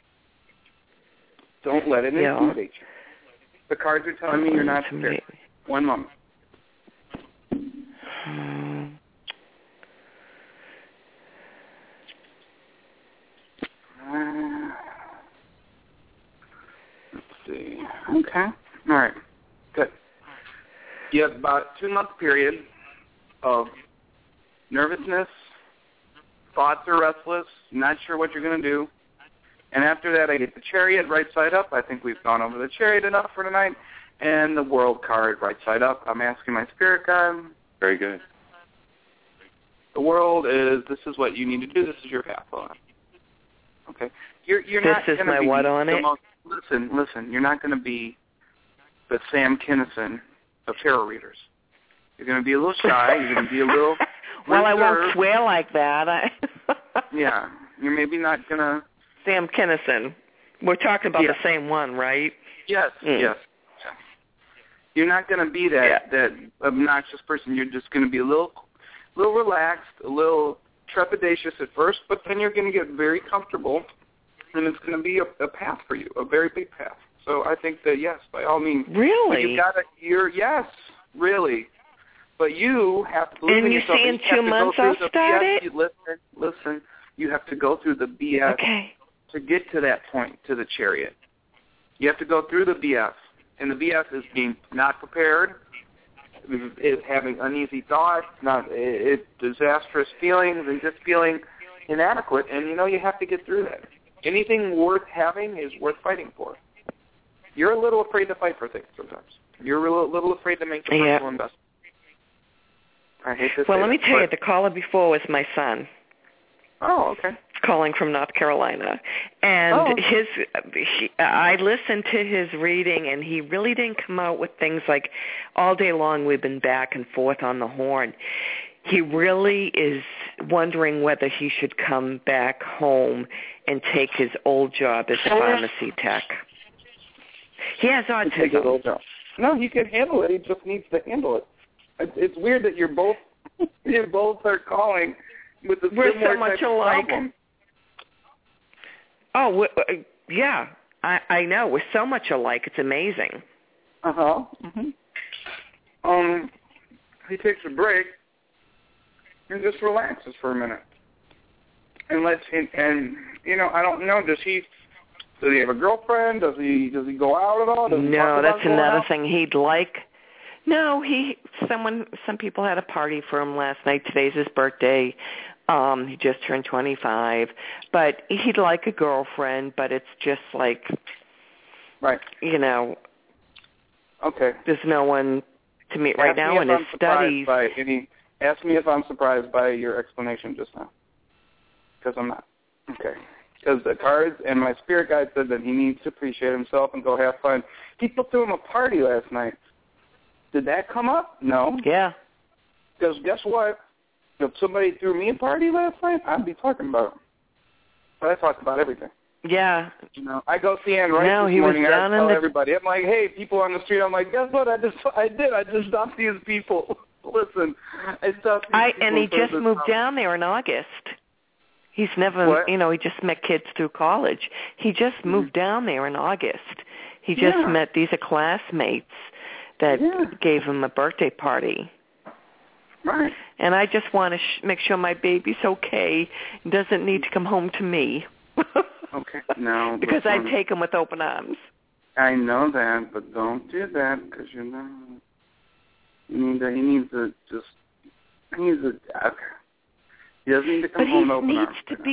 D: Don't let it intimidate you. The cards are telling me you're not prepared. 1 moment. Let's see. Okay. All right. Good. You have about a 2-month period of nervousness, thoughts are restless, not sure what you're going to do. And after that, I get the Chariot right side up. I think we've gone over the Chariot enough for tonight. And the World card right side up. I'm asking my spirit guide.
F: Very good.
D: The World this is what you need to do. This is your path on. Okay. You're not
H: this is my what on it?
D: Listen. You're not going to be the Sam Kinison of tarot readers. You're going to be a little shy. You're going to be a little
H: Well,
D: reserved.
H: I won't swear like that.
D: Yeah. You're maybe not going to...
H: Sam Kinison. We're talking about the same one, right?
D: Yes, yes. You're not going to be that obnoxious person. You're just going to be a little relaxed, a little trepidatious at first, but then you're going to get very comfortable, and it's going to be a path for you, a very big path. So I think that, yes, by all means.
H: Really?
D: Yes, really. But you have to believe in yourself.
H: And you see in 2 months I'll start it?
D: Listen. You have to go through the BS to get to that point, to the Chariot. You have to go through the BS. And the BS is being not prepared, is having uneasy thoughts, disastrous feelings, and just feeling inadequate. And, you have to get through that. Anything worth having is worth fighting for. You're a little afraid to fight for things sometimes. You're a little afraid to make the personal investment. I hate to say
H: let me tell you, the caller before was my son.
D: Oh, okay.
H: Calling from North Carolina. And I listened to his reading, and he really didn't come out with things like all day long we've been back and forth on the horn. He really is wondering whether he should come back home and take his old job as a pharmacy tech. He has autism.
D: No, he can handle it. He just needs to handle it. It's weird that you're both are calling with the
H: we're
D: similar
H: so much
D: type of
H: alike.
D: problem.
H: Oh, yeah. I know. We're so much alike. It's amazing.
D: Uh-huh. He takes a break and just relaxes for a minute. And I don't know, does he have a girlfriend? Does he go out at all?
H: No, that's another thing he'd like. No, some people had a party for him last night. Today's his birthday. He just turned 25. But he'd like a girlfriend, but it's just like,
D: right.
H: Okay. There's no one to meet right now in his studies.
D: Ask me if I'm surprised by your explanation just now. Because I'm not. Okay. Because the cards and my spirit guide said that he needs to appreciate himself and go have fun. People threw him a party last night. Did that come up? No.
H: Yeah.
D: Because guess what? If somebody threw me a party last night, I'd be talking about it. But I talked about everything.
H: Yeah.
D: I go see Ann Rice this morning. I tell everybody. I'm like, hey, people on the street. I'm like, guess what? I just stopped these people. Listen, I stopped these people.
H: And he just moved down there in August. He's never, he just met kids through college. He just moved down there in August. He just met, these are classmates that gave him a birthday party.
D: Right.
H: And I just want to make sure my baby's okay and doesn't need to come home to me.
D: Okay, no.
H: Because I take him with open arms.
D: I know that, but don't do that because he needs to. He doesn't need to come home open arms.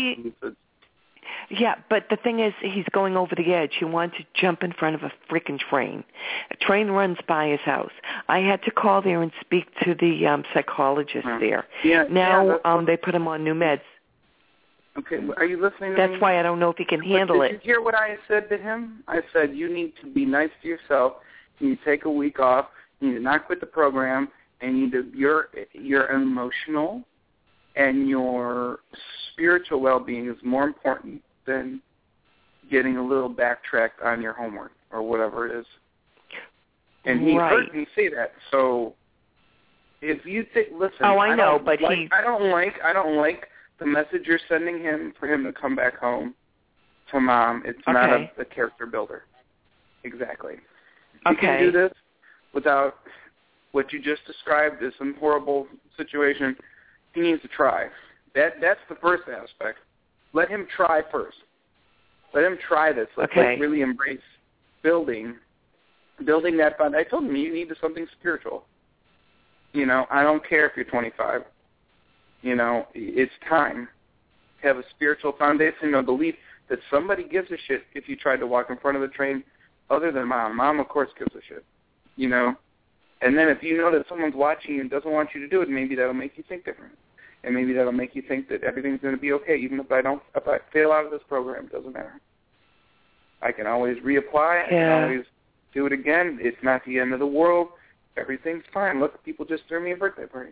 H: Yeah, but the thing is, he's going over the edge. He wants to jump in front of a freaking train. A train runs by his house. I had to call there and speak to the psychologist there.
D: Yeah,
H: now they put him on new meds.
D: Okay, are you listening to me?
H: That's why I don't know if he can handle it.
D: Did you hear what I said to him? I said, you need to be nice to yourself. You need to take a week off. You need to not quit the program. And you need to, your emotional and your spiritual well-being is more important than getting a little backtracked on your homework or whatever it is. And he heard me say that. So if you think, listen,
H: I know, but
D: I don't like the message you're sending him for him to come back home to Mom. It's not a character builder. Exactly. You can do this without what you just described as some horrible situation. He needs to try. That's the first aspect. Let him try first. Let him try this. Let's really embrace building that bond. I told him you need something spiritual. I don't care if you're 25. It's time to have a spiritual foundation of belief that somebody gives a shit if you tried to walk in front of the train other than Mom. Mom, of course, gives a shit. And then if you know that someone's watching you and doesn't want you to do it, maybe that'll make you think different. And maybe that'll make you think that everything's going to be okay, even if I fail out of this program, it doesn't matter. I can always reapply. I can always do it again. It's not the end of the world. Everything's fine. Look, people just threw me a birthday party.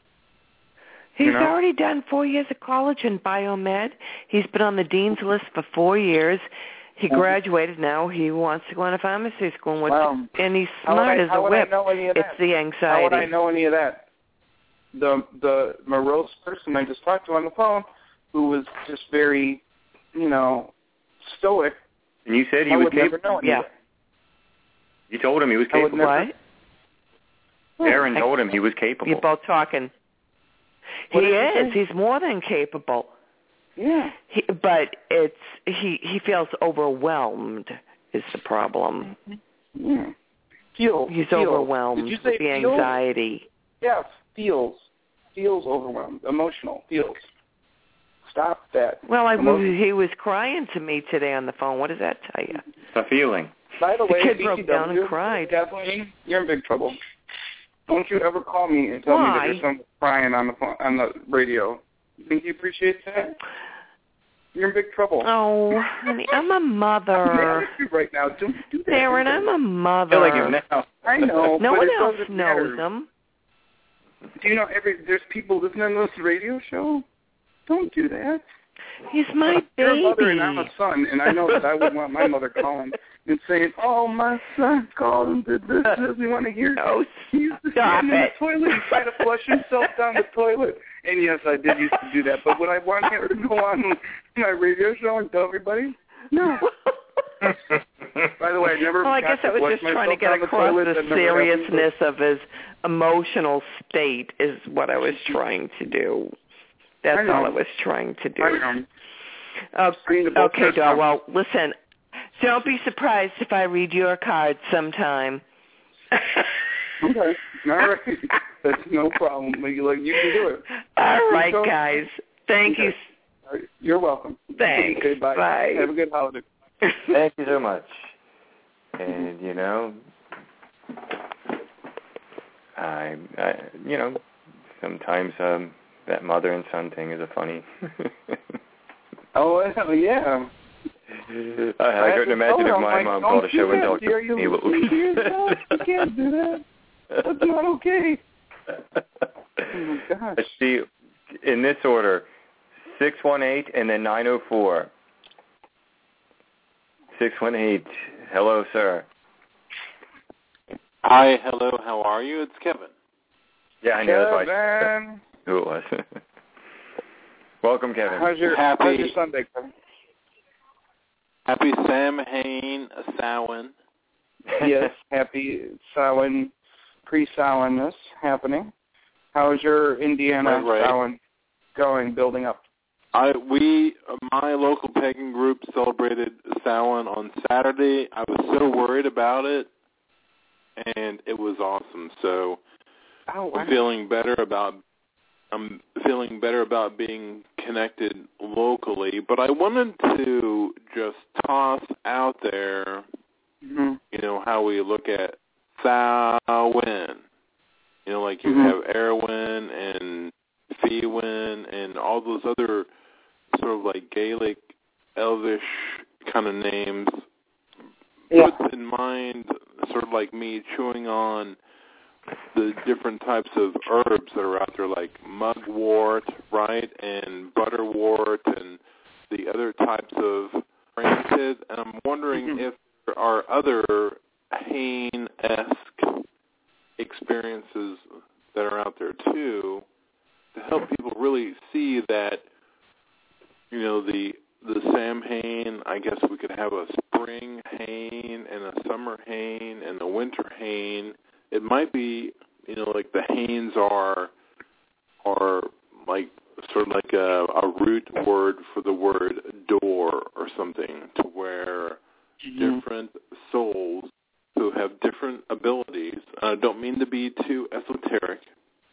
H: He's already done 4 years of college in biomed. He's been on the dean's list for 4 years. He graduated now. He wants to go into pharmacy school, and he's smart as a whip. It's the anxiety.
D: How would I know any of that? The morose person I just talked to on the phone, who was just very, stoic.
F: And you said he was capable.
D: Yeah.
F: You told him he was capable.
H: What?
F: Aaron told him he was capable.
H: You're both talking. He is. He's more than capable.
D: Yeah.
H: But he feels overwhelmed is the problem.
D: Yeah.
H: He's overwhelmed with the anxiety.
D: Yeah, feels overwhelmed. Emotional, feels. Stop that.
H: Well, he was crying to me today on the phone. What does that tell you?
F: It's a feeling.
D: By the way,
H: kid broke down and cried.
D: Kathleen, you're in big trouble. Don't you ever call me and tell me that your son was crying on the radio. You think he appreciates that? You're in big trouble.
H: Oh, honey, I'm a mother.
D: I'm mad at you right now. Don't do that.
H: Aaron, I'm a mother.
F: I feel like him now.
D: I know.
H: No one else
D: knows
H: him.
D: Do you know there's people listening to this radio show? Don't do that.
H: He's my baby.
D: You're a mother and I'm a son, and I know that I wouldn't want my mother calling and saying, "Oh, my son called and did this. Does he want to hear?"
H: No,
D: he used to stand in the toilet and try to flush himself down the toilet. And yes, I did used to do that. But would I want her to go on my radio show and tell everybody? No. By the way, I never.
H: Well, I guess I was just trying to get across the seriousness of his emotional state is what I was trying to do. That's all I was trying to do. Okay, Dawn. Well, listen, don't be surprised if I read your card sometime.
D: Okay. All right. That's no problem. You can do it.
H: All right, guys. Thank you.
D: You're welcome.
H: Thanks.
D: Okay, bye.
H: Bye.
D: Have a good holiday.
F: Thank you so much. And, I sometimes that mother and son thing is a funny.
D: Oh, yeah.
F: I couldn't imagine if my mom called a show and talked to me.
D: You can't do that. That's not okay. Oh, my gosh.
F: Let's see, in this order, 618 and then 904. 618. Hello, sir.
I: Hi, hello, how are you? It's Kevin.
F: Yeah, I know.
D: Kevin.
F: Who it was. Welcome, Kevin.
D: How's your Sunday, Kevin?
I: Happy Samhain Samhain.
D: Yes, happy Samhain, pre-Samhainness happening. How's your Indiana Samhain going, building up?
I: My local pagan group celebrated Samhain on Saturday. I was so worried about it, and it was awesome. So I'm feeling better about being connected locally. But I wanted to just toss out there, how we look at Samhain. Like you have Erwin and Fiwin and all those other sort of like Gaelic, Elvish kind of names.
D: Yeah.
I: Puts in mind sort of like me chewing on the different types of herbs that are out there, like mugwort, right, and butterwort, and the other types of ranted. And I'm wondering if there are other Hain-esque experiences that are out there too, to help people really see that, the Samhain, I guess we could have a spring Hain and a summer Hain and a winter Hain. It might be, like the Hains are like sort of like a root word for the word door or something, to where different souls who have different abilities, I don't mean to be too esoteric,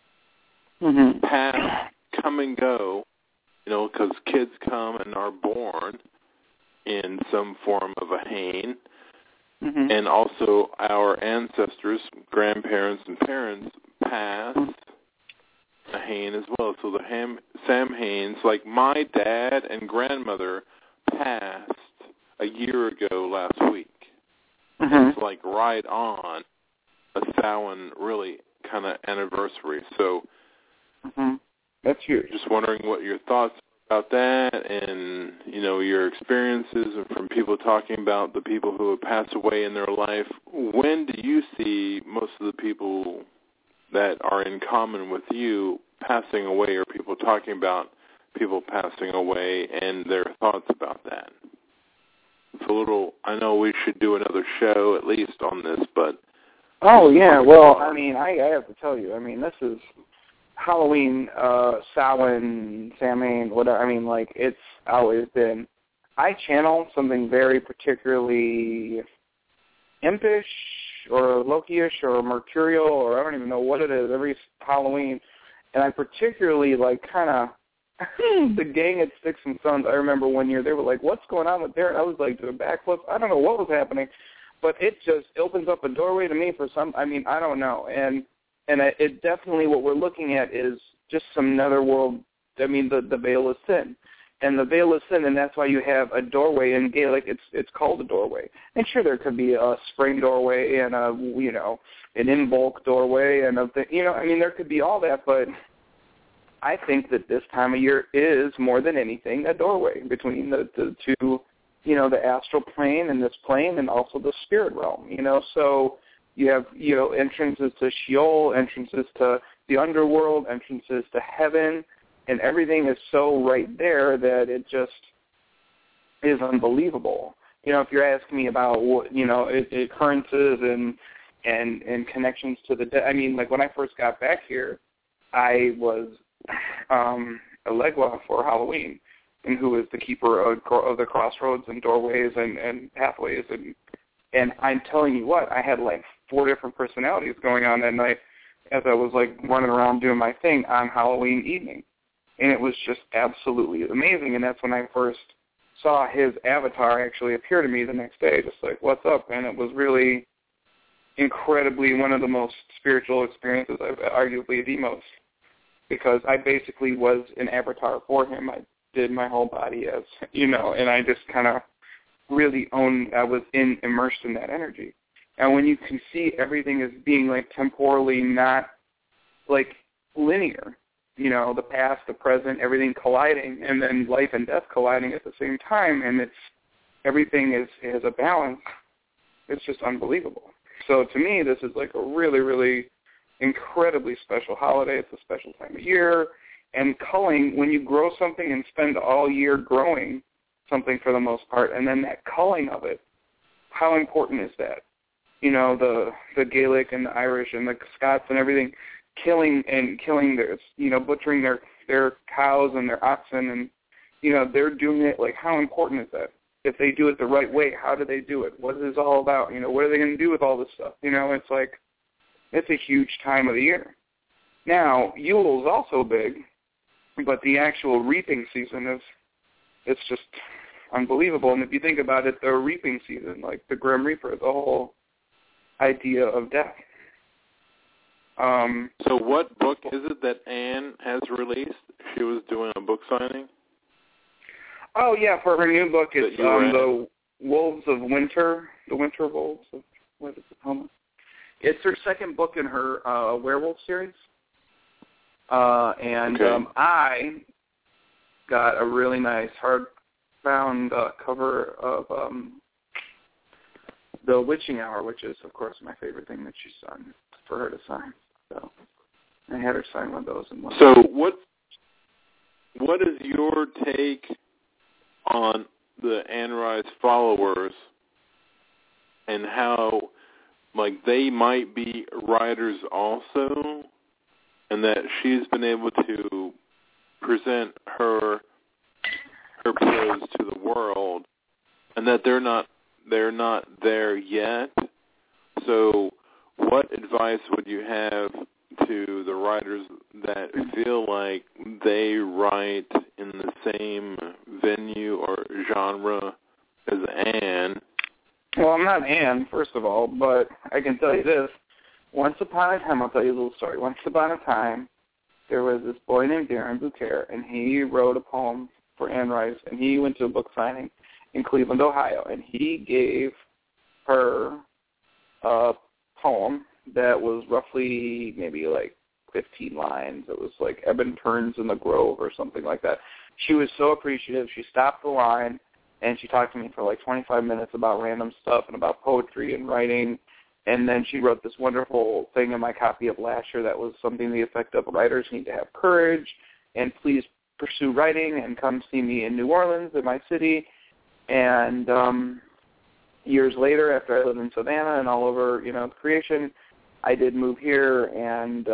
I: pass, come and go, because kids come and are born in some form of a Hain, and also our ancestors, grandparents, and parents pass a Hain as well. So the Samhains, like my dad and grandmother passed a year ago last week. It's like right on a Samhain really kind of anniversary. So
D: that's huge.
I: Just wondering what your thoughts are about that, and your experiences from people talking about the people who have passed away in their life. When do you see most of the people that are in common with you passing away, or people talking about people passing away and their thoughts about that? It's a little, I know we should do another show at least on this, but...
D: Oh, yeah, well, I mean, I have to tell you, this is Halloween, Samhain, whatever, it's always been... I channel something very particularly impish or Loki-ish or mercurial, or I don't even know what it is, every Halloween, and I particularly, kind of... the gang at Sticks and Sons, I remember one year, they were like, what's going on with there? I was like, doing backflips. I don't know what was happening, but it just opens up a doorway to me for some, I don't know. And it definitely, what we're looking at is just some netherworld, the veil of sin. And the veil of sin, and that's why you have a doorway in Gaelic, it's called a doorway. And sure, there could be a spring doorway and an in-bulk doorway and there could be all that, but I think that this time of year is, more than anything, a doorway between the two, the astral plane and this plane and also the spirit realm, So you have, entrances to Sheol, entrances to the underworld, entrances to heaven, and everything is so right there that it just is unbelievable. If you're asking me about what, occurrences and connections to the dead, I mean, like when I first got back here, I was Elegua for Halloween, and who is the keeper of the crossroads and doorways and pathways, and I'm telling you what, I had like 4 different personalities going on that night as I was like running around doing my thing on Halloween evening, and it was just absolutely amazing. And that's when I first saw his avatar actually appear to me the next day, just like, what's up? And it was really incredibly one of the most spiritual experiences, arguably the most, because I basically was an avatar for him. I did my whole body as, and I just kind of really I was immersed in that energy. And when you can see everything as being like temporally not like linear, the past, the present, everything colliding, and then life and death colliding at the same time, and everything is a balance, it's just unbelievable. So to me, this is like a really, really incredibly special holiday. It's a special time of year. And culling, when you grow something and spend all year growing something for the most part, and then that culling of it, how important is that? The Gaelic and the Irish and the Scots and everything, killing their, butchering their cows and their oxen, and, they're doing it, like, how important is that? If they do it the right way, how do they do it? What is this all about? What are they going to do with all this stuff? It's like, it's a huge time of the year. Now, Yule is also big, but the actual reaping season it's just unbelievable. And if you think about it, the reaping season, like the Grim Reaper, the whole idea of death.
I: So what book is it that Anne has released? She was doing a book signing?
D: Oh, yeah, for her new book, it's The Wolves of Winter, The Winter Wolves of, what is it called? It's her second book in her werewolf series. I got a really nice hardbound cover of The Witching Hour, which is, of course, my favorite thing that she's done for her to sign. So I had her sign one of those.
I: So what is your take on the Anne Rice followers and how, like, they might be writers also, and that she's been able to present her prose to the world, and that they're not there yet? So what advice would you have to the writers that feel like they write in the same venue or genre as Anne?
D: Well, I'm not Anne, first of all, but I can tell you this. Once upon a time, I'll tell you a little story. Once upon a time, there was this boy named Darren Bouquet, and he wrote a poem for Anne Rice, and he went to a book signing in Cleveland, Ohio, and he gave her a poem that was roughly maybe like 15 lines. It was like Eben Turns in the Grove or something like that. She was so appreciative. She stopped the line, and she talked to me for like 25 minutes about random stuff and about poetry and writing. And then she wrote this wonderful thing in my copy of Lasher that was something to the effect of, writers need to have courage, and please pursue writing and come see me in New Orleans, in my city. And years later, after I lived in Savannah and all over, creation, I did move here, and,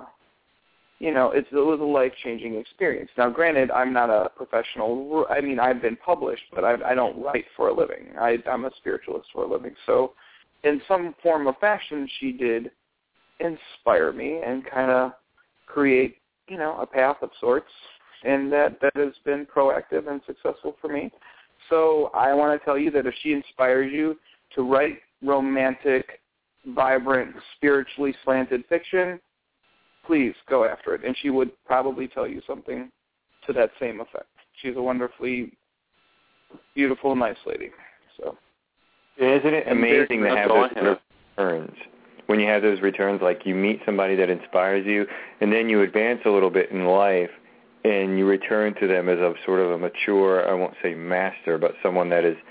D: it was a life-changing experience. Now, granted, I'm not a professional. I mean, I've been published, but I don't write for a living. I'm a spiritualist for a living. So in some form or fashion, she did inspire me and kind of create, a path of sorts, and that has been proactive and successful for me. So I want to tell you that if she inspires you to write romantic, vibrant, spiritually slanted fiction, please go after it. And she would probably tell you something to that same effect. She's a wonderfully beautiful, nice lady. So,
F: isn't it amazing to have those returns? When you have those returns, like you meet somebody that inspires you, and then you advance a little bit in life, and you return to them as a sort of a mature, I won't say master, but someone that is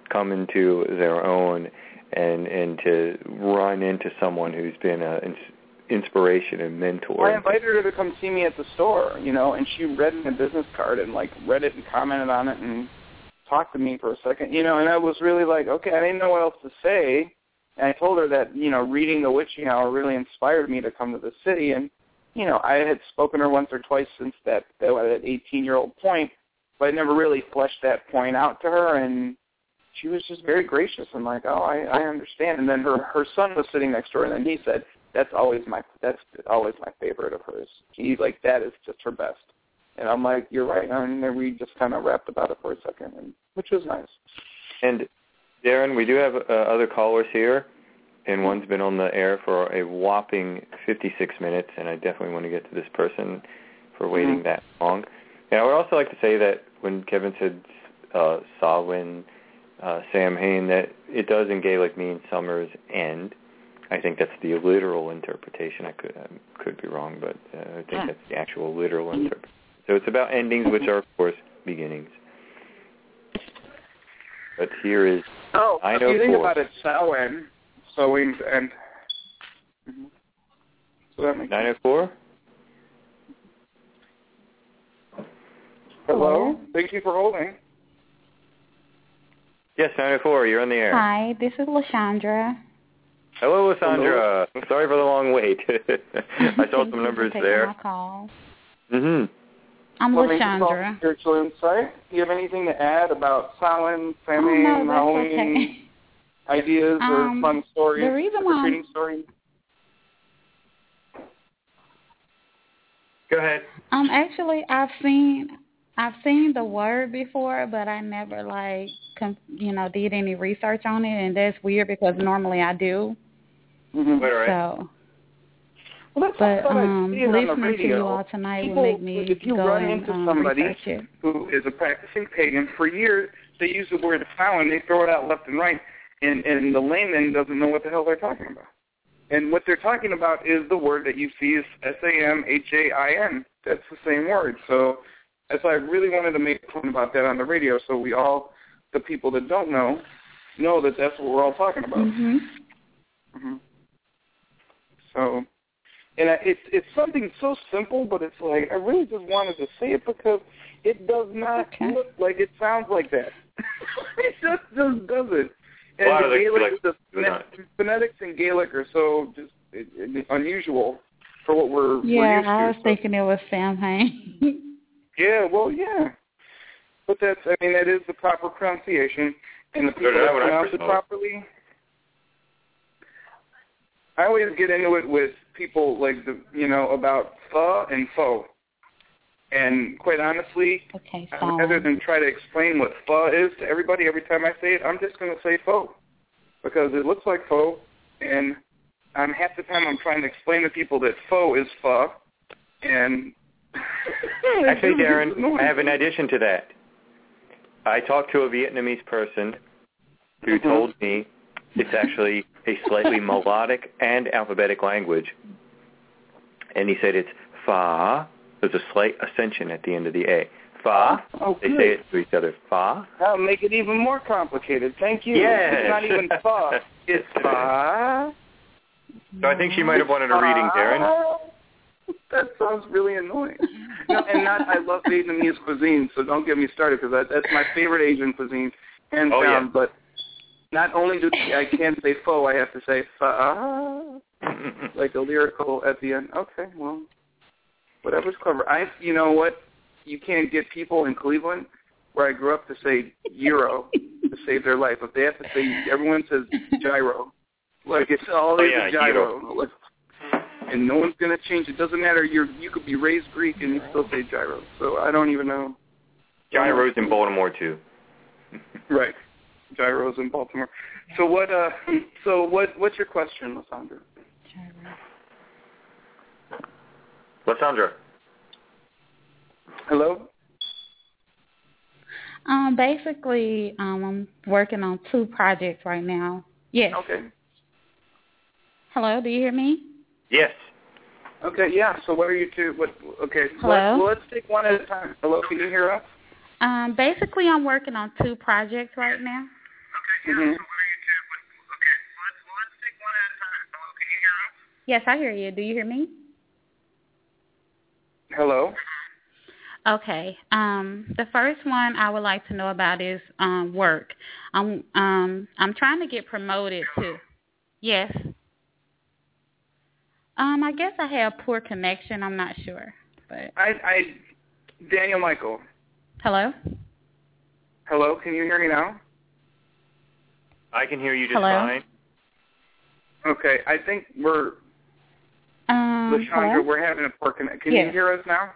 F: come into their own and to run into someone who's been an inspiration and mentor.
D: Well, I invited her to come see me at the store, and she read my business card and, read it and commented on it and talked to me for a second, and I was really like, okay, I didn't know what else to say. And I told her that, reading The Witching Hour really inspired me to come to the city. And, I had spoken to her once or twice since that 18-year-old point, but I never really fleshed that point out to her. And she was just very gracious and like, oh, I understand. And then her son was sitting next to her, and then he said, that's always my favorite of hers. That is just her best. And I'm like, you're right. And then we just kind of rapped about it for a second, which was nice.
F: And Darren, we do have other callers here, and one's been on the air for a whopping 56 minutes, and I definitely want to get to this person for waiting that long. And I would also like to say that when Kevin said Samhain, Samhain, that it does in Gaelic mean summer's end. I think that's the literal interpretation. I could be wrong, but I think that's the actual literal interpretation. So it's about endings, which are, of course, beginnings. But here is 904.
D: If you think about it, Samhain, sowing and so that makes
F: 904.
D: Hello. Thank you for holding.
F: Yes, 904. You're on the air.
J: Hi, this is LaShandra.
F: Hello, LaShandra. Sorry for the long wait. I saw some numbers there.
J: My call.
D: I'm
J: LaShandra.
D: Spiritual insight. Do you have anything to add about Samhain, Halloween, ideas or fun stories?
J: The reason why
D: stories? Go ahead.
J: Actually, I've seen the word before, but I never did any research on it, and that's weird because normally I do. So.
D: Well, that's
J: listening to you all tonight will make me
D: if you
J: go
D: run
J: and
D: into somebody who is a practicing pagan, for years they use the word Samhain, they throw it out left and right, and the layman doesn't know what the hell they're talking about. And what they're talking about is the word that you see is Samhain. That's the same word. So that's why I really wanted to make a point about that on the radio, so we all, the people that don't know that that's what we're all talking about. So. And it's something so simple, but it's like I really just wanted to say it because it does not look like it sounds like that. It just doesn't. And the phonetics in Gaelic are so just unusual for what we're used to.
J: Yeah, I was thinking it was Samhain.
D: Yeah, but that is the proper pronunciation, and the people that pronounce it properly. I always get into it with people about pho and faux. And quite honestly, rather than try to explain what pho is to everybody every time I say it, I'm just going to say faux because it looks like faux, and half the time I'm trying to explain to people that faux is pho. And
F: actually, Darren, I have an addition to that. I talked to a Vietnamese person who told me it's actually a slightly melodic and alphabetic language. And he said it's fa. There's a slight ascension at the end of the A. Fa. They say it to each other. Fa.
D: That'll make it even more complicated. Thank you.
F: Yes.
D: It's not even fa. It's fa.
F: So I think she might have wanted a reading, Darren.
D: That sounds really annoying. I love Vietnamese cuisine, so don't get me started because that's my favorite Asian cuisine, hands down. Yeah. But not only I can't say pho, I have to say fa, like a lyrical at the end. Okay, well, whatever's clever. You know what? You can't get people in Cleveland, where I grew up, to say gyro to save their life. If they have to say, everyone says gyro. Like it's always a gyro. And no one's going to change. It doesn't matter. You could be raised Greek and you still say gyro. So I don't even know.
F: Gyro's in Baltimore too.
D: Right. Gyro's in Baltimore. So what's your question, Lysandra?
F: Lysandra.
D: Hello?
J: Basically, I'm working on 2 projects right now. Yes.
D: Okay.
J: Hello, do you hear me?
F: Yes.
D: Okay, yeah. So what are you two?
J: Hello?
D: Let's take one at a time. Hello, can you hear us?
J: Basically, I'm working on 2 projects right now.
D: Mm-hmm.
J: Yes, I hear you. Do you hear me?
D: Hello?
J: Okay. The first one I would like to know about is work. I'm trying to get promoted to. Yes. I guess I have poor connection. I'm not sure, but
D: Daniel Michael.
J: Hello?
D: Hello, can you hear me now?
F: I can hear you just
J: Hello?
F: fine.
D: Okay, I think we're LaShondra, we're having a poor connection. Can you hear us now?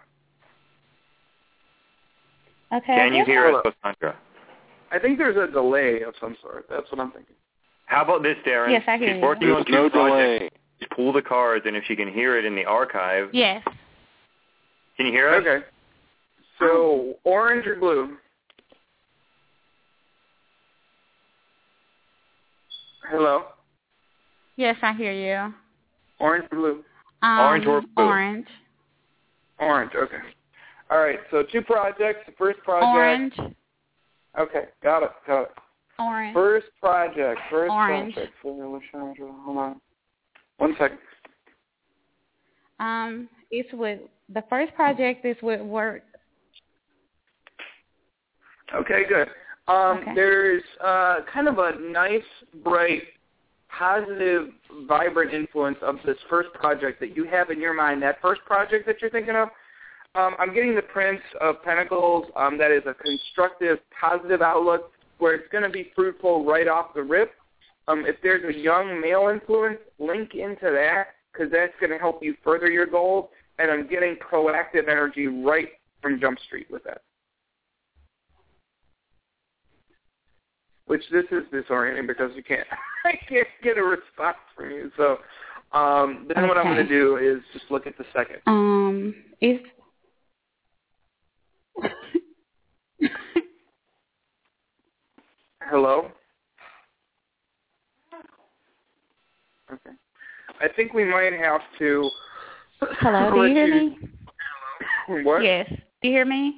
J: Okay.
F: Can you hear us, LaShondra?
D: I think there's a delay of some sort. That's what I'm thinking.
F: How about this, Darren?
J: Yes, I hear you.
F: She's working on two projects. Just pull the cards, and if she can hear it in the archive.
J: Yes.
F: Can you hear us?
D: Okay. So, orange or blue? Hello?
J: Yes, I hear you.
D: Orange or blue?
F: Orange or blue?
J: Orange.
D: Orange, okay. All right, so two projects. The first project.
J: Orange.
D: Okay, got it.
J: Orange.
D: First project.
J: Orange.
D: Hold on. 1 second.
J: It's with the first project is with work.
D: Okay, good. There's kind of a nice, bright, positive, vibrant influence of this first project that you have in your mind. That first project that you're thinking of, I'm getting the Prince of Pentacles. That is a constructive, positive outlook where it's going to be fruitful right off the rip. If there's a young male influence, link into that because that's going to help you further your goals. And I'm getting proactive energy right from Jump Street with that. Which this is disorienting because I can't get a response from you. So then what I'm going to do is just look at the second. Hello? Okay. I think we might have to...
J: Hello, do you hear me?
D: What?
J: Yes. Do you hear me?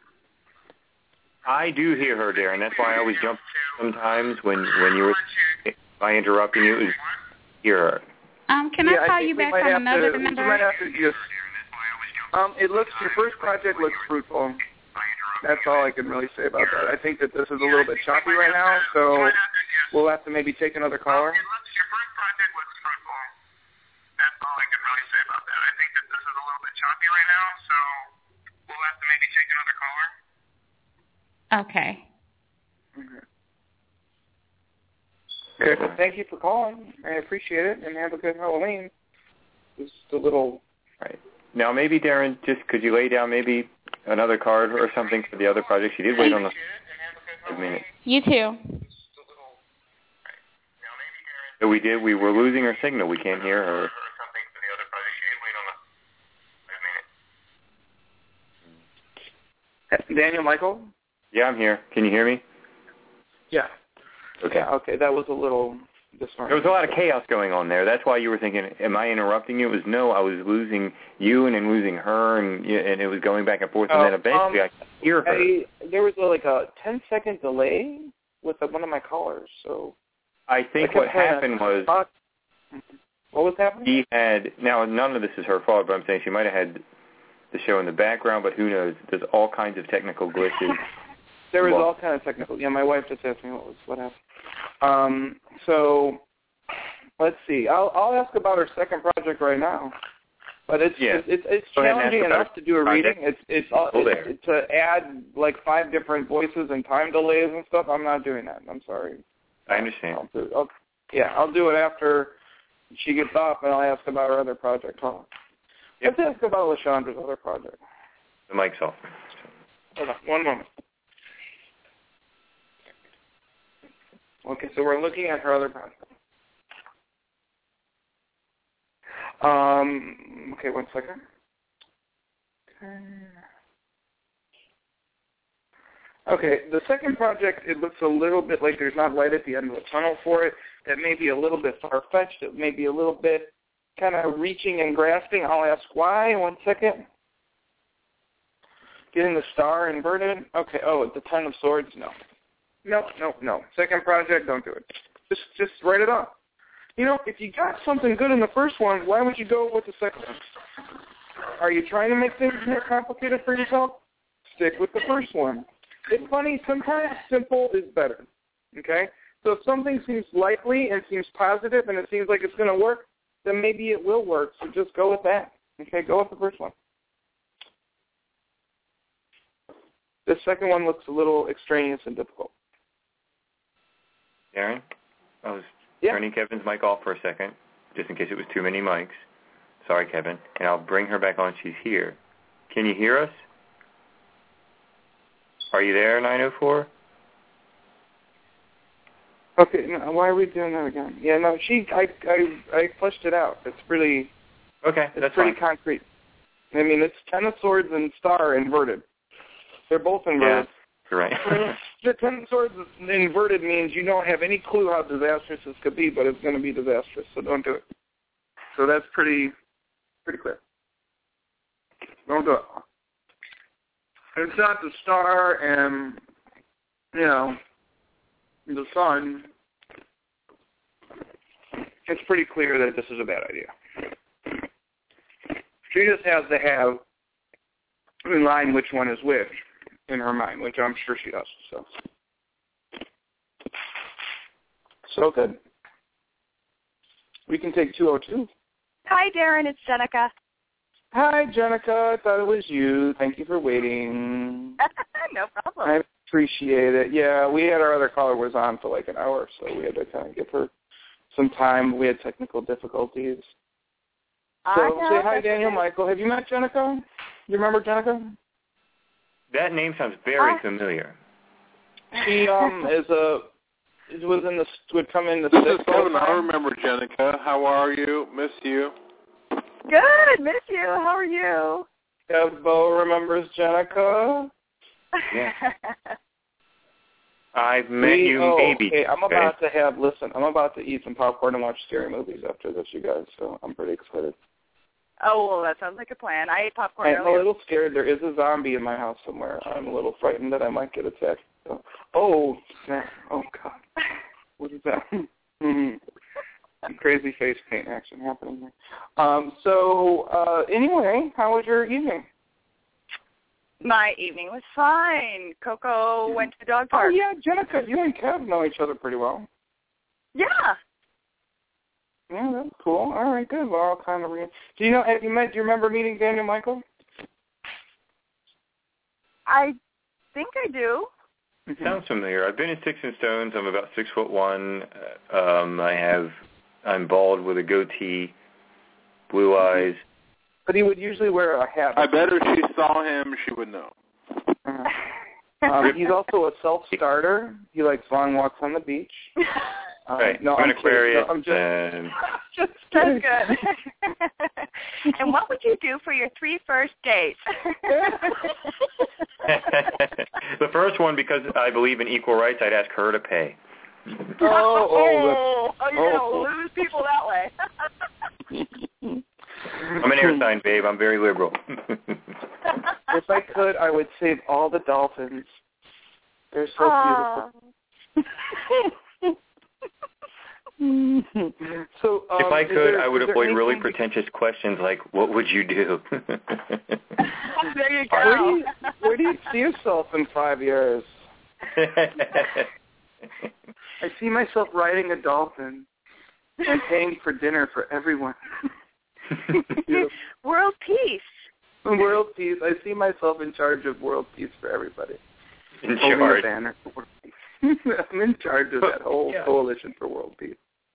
F: I do hear her, Darren. That's why I always jump sometimes when you were by interrupting you. Is hear her.
J: Can I call you back on another number?
D: You might have to just. Your first project looks fruitful. That's all I can really say about that. I think that this is a little bit choppy right now, so we'll have to maybe take another caller.
K: Your first project looks fruitful. That's all I can really say about that. I think that this is a little bit choppy right now, so we'll have to maybe take another caller.
J: Okay.
D: Okay. Well, thank you for calling. I appreciate it, and have a good Halloween. Just a little.
F: Right. Now, maybe, Darren, just could you lay down maybe another card or something for the other project? She did wait on a minute.
J: You too.
F: So we were losing her signal. We can't hear her.
D: Daniel Michael?
F: Yeah, I'm here. Can you hear me?
D: Yeah.
F: Okay.
D: Yeah, okay, that was a little disorienting.
F: There was a lot of chaos going on there. That's why you were thinking, am I interrupting you? It was no, I was losing you and then losing her, and it was going back and forth, and then eventually I could hear her.
D: There was like a 10-second delay with one of my callers, so...
F: I think what happened was...
D: What was happening?
F: He had... Now, none of this is her fault, but I'm saying she might have had the show in the background, but who knows? There's all kinds of technical glitches.
D: There was all kinds of technical... Yeah, my wife just asked me what happened. So, let's see. I'll ask about her second project right now. But it's challenging enough to do a reading. It's to add like 5 different voices and time delays and stuff. I'm not doing that. I'm sorry.
F: I understand.
D: I'll do it after she gets off, and I'll ask about her other project. Hold on.
F: Yep.
D: Let's ask about LaShondra's other project.
F: The mic's off.
D: Hold on, one moment. Okay, so we're looking at her other project. Okay, 1 second. Okay, the second project, it looks a little bit like there's not light at the end of the tunnel for it. That may be a little bit far-fetched. It may be a little bit kind of reaching and grasping. I'll ask why. 1 second. Getting the star inverted. Okay, the Ten of Swords? No. No. Second project, don't do it. Just write it off. If you got something good in the first one, why would you go with the second one? Are you trying to make things more complicated for yourself? Stick with the first one. It's funny, sometimes simple is better, okay? So if something seems likely and seems positive and it seems like it's going to work, then maybe it will work. So just go with that, okay? Go with the first one. The second one looks a little extraneous and difficult.
F: Darren, I was turning Kevin's mic off for a second, just in case it was too many mics. Sorry, Kevin. And I'll bring her back on. She's here. Can you hear us? Are you there, 904?
D: Okay, no, why are we doing that again? Yeah, no, I fleshed it out. It's really...
F: Okay, that's
D: pretty concrete. I mean, it's 10 of swords and star inverted. They're both inverted.
F: Yeah, right.
D: The 10 of swords inverted means you don't have any clue how disastrous this could be, but it's going to be disastrous, so don't do it. So that's pretty clear. Don't do it. It's not the star and, the sun. It's pretty clear that this is a bad idea. She just has to have in line which one is which in her mind, which I'm sure she does. So good. We can take 202.
L: Hi, Darren. It's Jenica.
D: Hi, Jenica. I thought it was you. Thank you for waiting.
L: No problem.
D: I appreciate it. Yeah, we had our other caller was on for like an hour, so we had to kind of give her some time. We had technical difficulties. So say hi, Daniel Michael. Have you met Jenica? You remember Jenica?
F: That name sounds very familiar.
D: She would come in the
I: This is Kevin. I remember Jenica. How are you? Miss you.
L: Good. Miss you. How are you?
D: Bo remembers Jenica.
F: Yeah. I've met you maybe.
D: Okay, I'm about to eat some popcorn and watch scary movies after this, you guys, so I'm pretty excited.
L: Oh, well, that sounds like a plan. I ate popcorn
D: I'm
L: earlier.
D: a little scared. There is a zombie in my house somewhere. I'm a little frightened that I might get attacked. So. Oh, snap. Oh, God. What is that? Crazy face paint action happening there. Anyway, how was your evening?
L: My evening was fine. Coco went to the dog park.
D: Oh, yeah, Jenica, you and Kev know each other pretty well.
L: Yeah.
D: Yeah, that's cool. All right, good. We're all kind of do you remember meeting Daniel Michael?
L: I think I do.
F: It sounds familiar. I've been in Sticks and Stones. I'm about 6'1". I'm bald with a goatee, blue eyes.
D: But he would usually wear a hat.
I: I bet if she saw him, she would know.
D: He's also a self-starter. He likes long walks on the beach.
F: Right.
D: No,
F: I'm Aquarius.
D: I'm just
L: That's good. And what would you do for your 3 first dates?
F: The first one, because I believe in equal rights, I'd ask her to pay.
L: You're going to lose people that way.
F: I'm an air sign, babe. I'm very liberal.
D: If I could, I would save all the dolphins. They're so beautiful. So,
F: if I could, I would avoid really pretentious questions like, what would you do?
L: There you go.
D: Where do you see yourself in 5 years? I see myself riding a dolphin and paying for dinner for everyone.
L: World peace.
D: World peace. I see myself in charge of world peace for everybody.
F: In
D: Holding
F: charge.
D: a banner for world peace. I'm in charge of that whole coalition for world peace.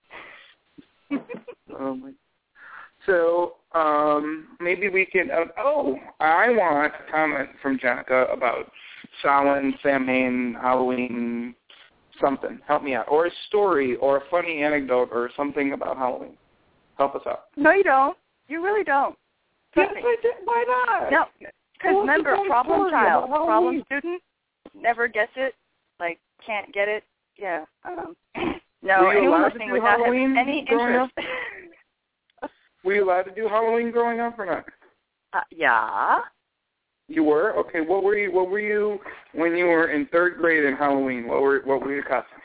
D: So maybe we can. I want a comment from Jenica about Samhain, Halloween, something. Help me out, or a story, or a funny anecdote, or something about Halloween. Help us out.
L: No, you don't. You really don't.
D: Yes, I did. Why not?
L: No, because remember, problem child, problem student, never gets it, can't get it. Yeah. No, anyone listening would not have any interest.
D: Were you allowed to do Halloween growing up or not?
L: Yeah.
D: You were? Okay. What were you when you were in third grade in Halloween? What were your costumes?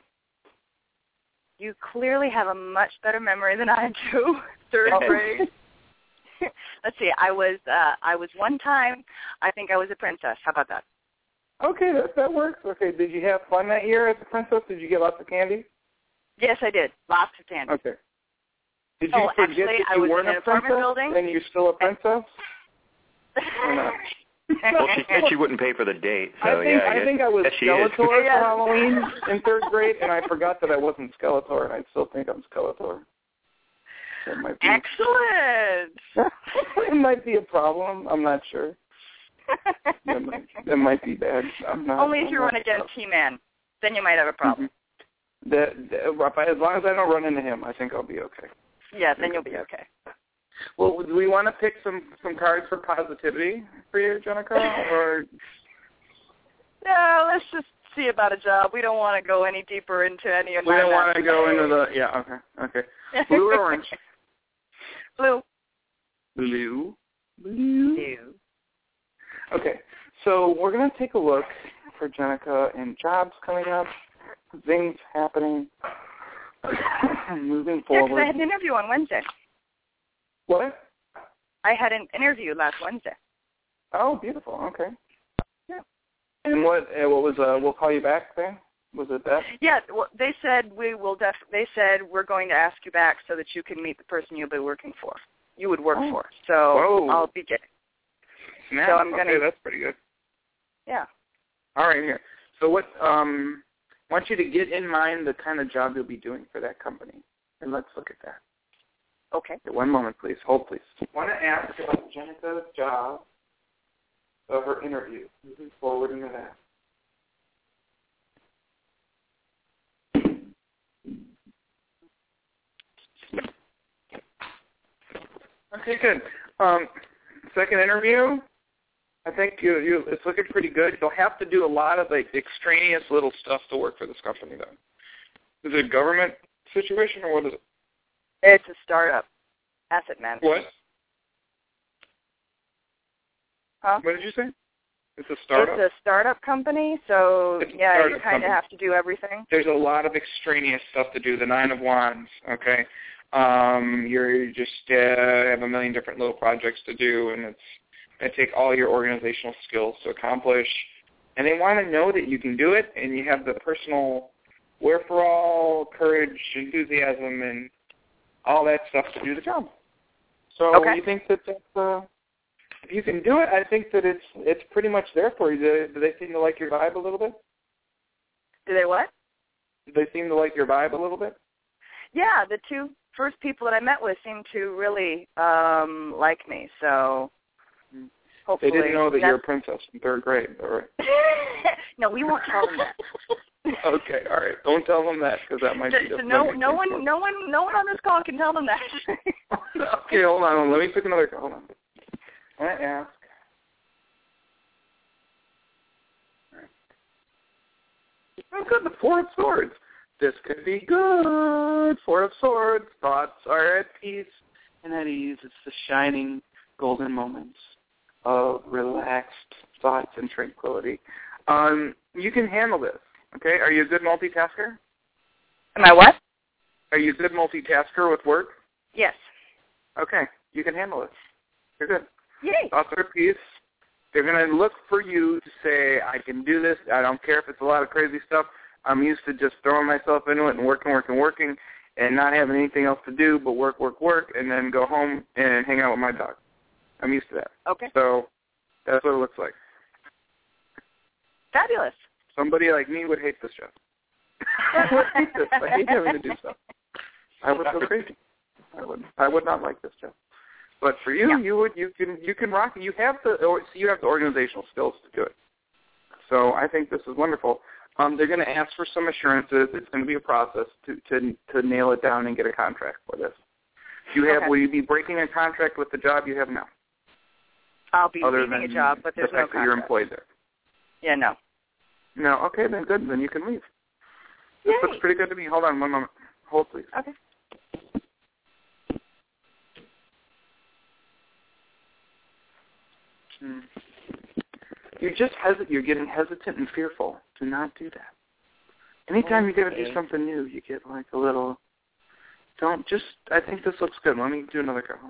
L: You clearly have a much better memory than I do. Third grade. Let's see. I was one time. I think I was a princess. How about that?
D: Okay, that works. Okay. Did you have fun that year as a princess? Did you get lots of candy?
L: Yes, I did. Lots of candy.
D: Okay. Did you forget
L: actually,
D: that you weren't a princess
L: building.
D: and you're still a princess? Or not?
F: Well, she said she wouldn't pay for the date, so
D: I think I was Skeletor for Halloween in third grade, and I forgot that I wasn't Skeletor, and I still think I'm Skeletor. That might be
L: excellent.
D: It might be a problem. I'm not sure. That might be bad.
L: Only if you run against He-Man, then you might have a problem.
D: As long as I don't run into him, I think I'll be okay.
L: Yeah, then you'll be okay.
D: Well, do we want to pick some cards for positivity for you, Jenica? Or
L: no, let's just see about a job. We don't want to go any deeper into any of my.
D: We don't want to go into the okay. Blue or orange?
L: Blue.
D: Blue. Okay, so we're going to take a look for Jenica and jobs coming up, things happening, moving forward.
L: Yeah, because I had an interview on Wednesday.
D: What?
L: I had an interview last Wednesday.
D: Oh, beautiful. Okay.
L: Yeah.
D: And what was we'll call you back then? Was it that?
L: Yeah. Well, they said we will. They said we're going to ask you back so that you can meet the person you'll be working for. You would work for. So I'll be getting.
D: Snap.
L: So I'm gonna.
D: Okay, that's pretty good.
L: Yeah.
D: All right. Here. So what? I want you to get in mind the kind of job you'll be doing for that company, and let's look at that.
L: Okay.
D: One moment, please. Hold, please. I want to ask about Jenica's job of her interview. Moving forward into that. Okay, good. Second interview. I think it's looking pretty good. You'll have to do a lot of extraneous little stuff to work for this company, though. Is it a government situation or what is it?
L: It's a startup, asset management.
D: What?
L: Huh?
D: What did you say? It's a startup?
L: It's a startup company, so you kind of have to do everything.
D: There's a lot of extraneous stuff to do, the Nine of Wands, okay? You just have a million different little projects to do, and it's going to take all your organizational skills to accomplish. And they want to know that you can do it, and you have the personal wherewithal, courage, enthusiasm, and all that stuff to do the job. So you think that if you can do it, I think that it's pretty much there for you. Do they seem to like your vibe a little bit?
L: Do they what?
D: Do they seem to like your vibe a little bit?
L: Yeah, the two first people that I met with seemed to really like me. So hopefully
D: they didn't know that you're a princess in third grade, all right?
L: No, we won't tell them that.
D: Okay, all right. Don't tell them that because that might be
L: so no one on this call can tell them that.
D: Okay, hold on. Let me pick another call. Hold on. I want to ask. All right. Oh, good. The Four of Swords. This could be good. Four of Swords. Thoughts are at peace and at ease. It's the shining golden moments of relaxed thoughts and tranquility. You can handle this. Okay, are you a good multitasker?
L: Am I what?
D: Are you a good multitasker with work?
L: Yes.
D: Okay, you can handle it. You're good.
L: Yay.
D: Thoughts are at peace. They're going to look for you to say, I can do this. I don't care if it's a lot of crazy stuff. I'm used to just throwing myself into it and working, and not having anything else to do but work, and then go home and hang out with my dog. I'm used to that.
L: Okay.
D: So that's what it looks like.
L: Fabulous.
D: Somebody like me would hate this job. I would hate this. I hate having to do stuff. I would go crazy. I would not like this job. But for you, you can rock it. You have the organizational skills to do it. So I think this is wonderful. They're going to ask for some assurances. It's going to be a process to nail it down and get a contract for this. Will you be breaking a contract with the job you have now?
L: I'll be leaving a job, but there's no contract.
D: The fact that you're employed there.
L: Yeah, no.
D: No, okay, then good. Then you can leave. This looks pretty good to me. Hold on one moment. Hold, please.
L: Okay.
D: you're getting hesitant and fearful. Do not do that. Anytime you got to do something new, you get like a little. I think this looks good. Let me do another card.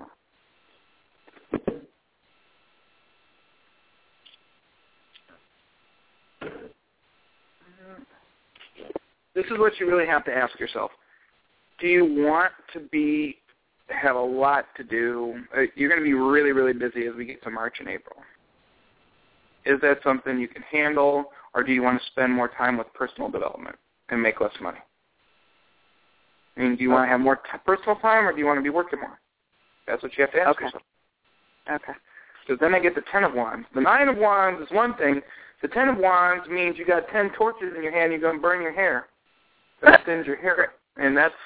D: This is what you really have to ask yourself. Do you want to have a lot to do? You're going to be really, really busy as we get to March and April. Is that something you can handle, or do you want to spend more time with personal development and make less money? I mean, do you want to have more personal time, or do you want to be working more? That's what you have to ask yourself.
L: Okay.
D: Because then I get the 10 of Wands. The 9 of Wands is one thing. The 10 of Wands means you got 10 torches in your hand, you're going to burn your hair. That thins your hair. And that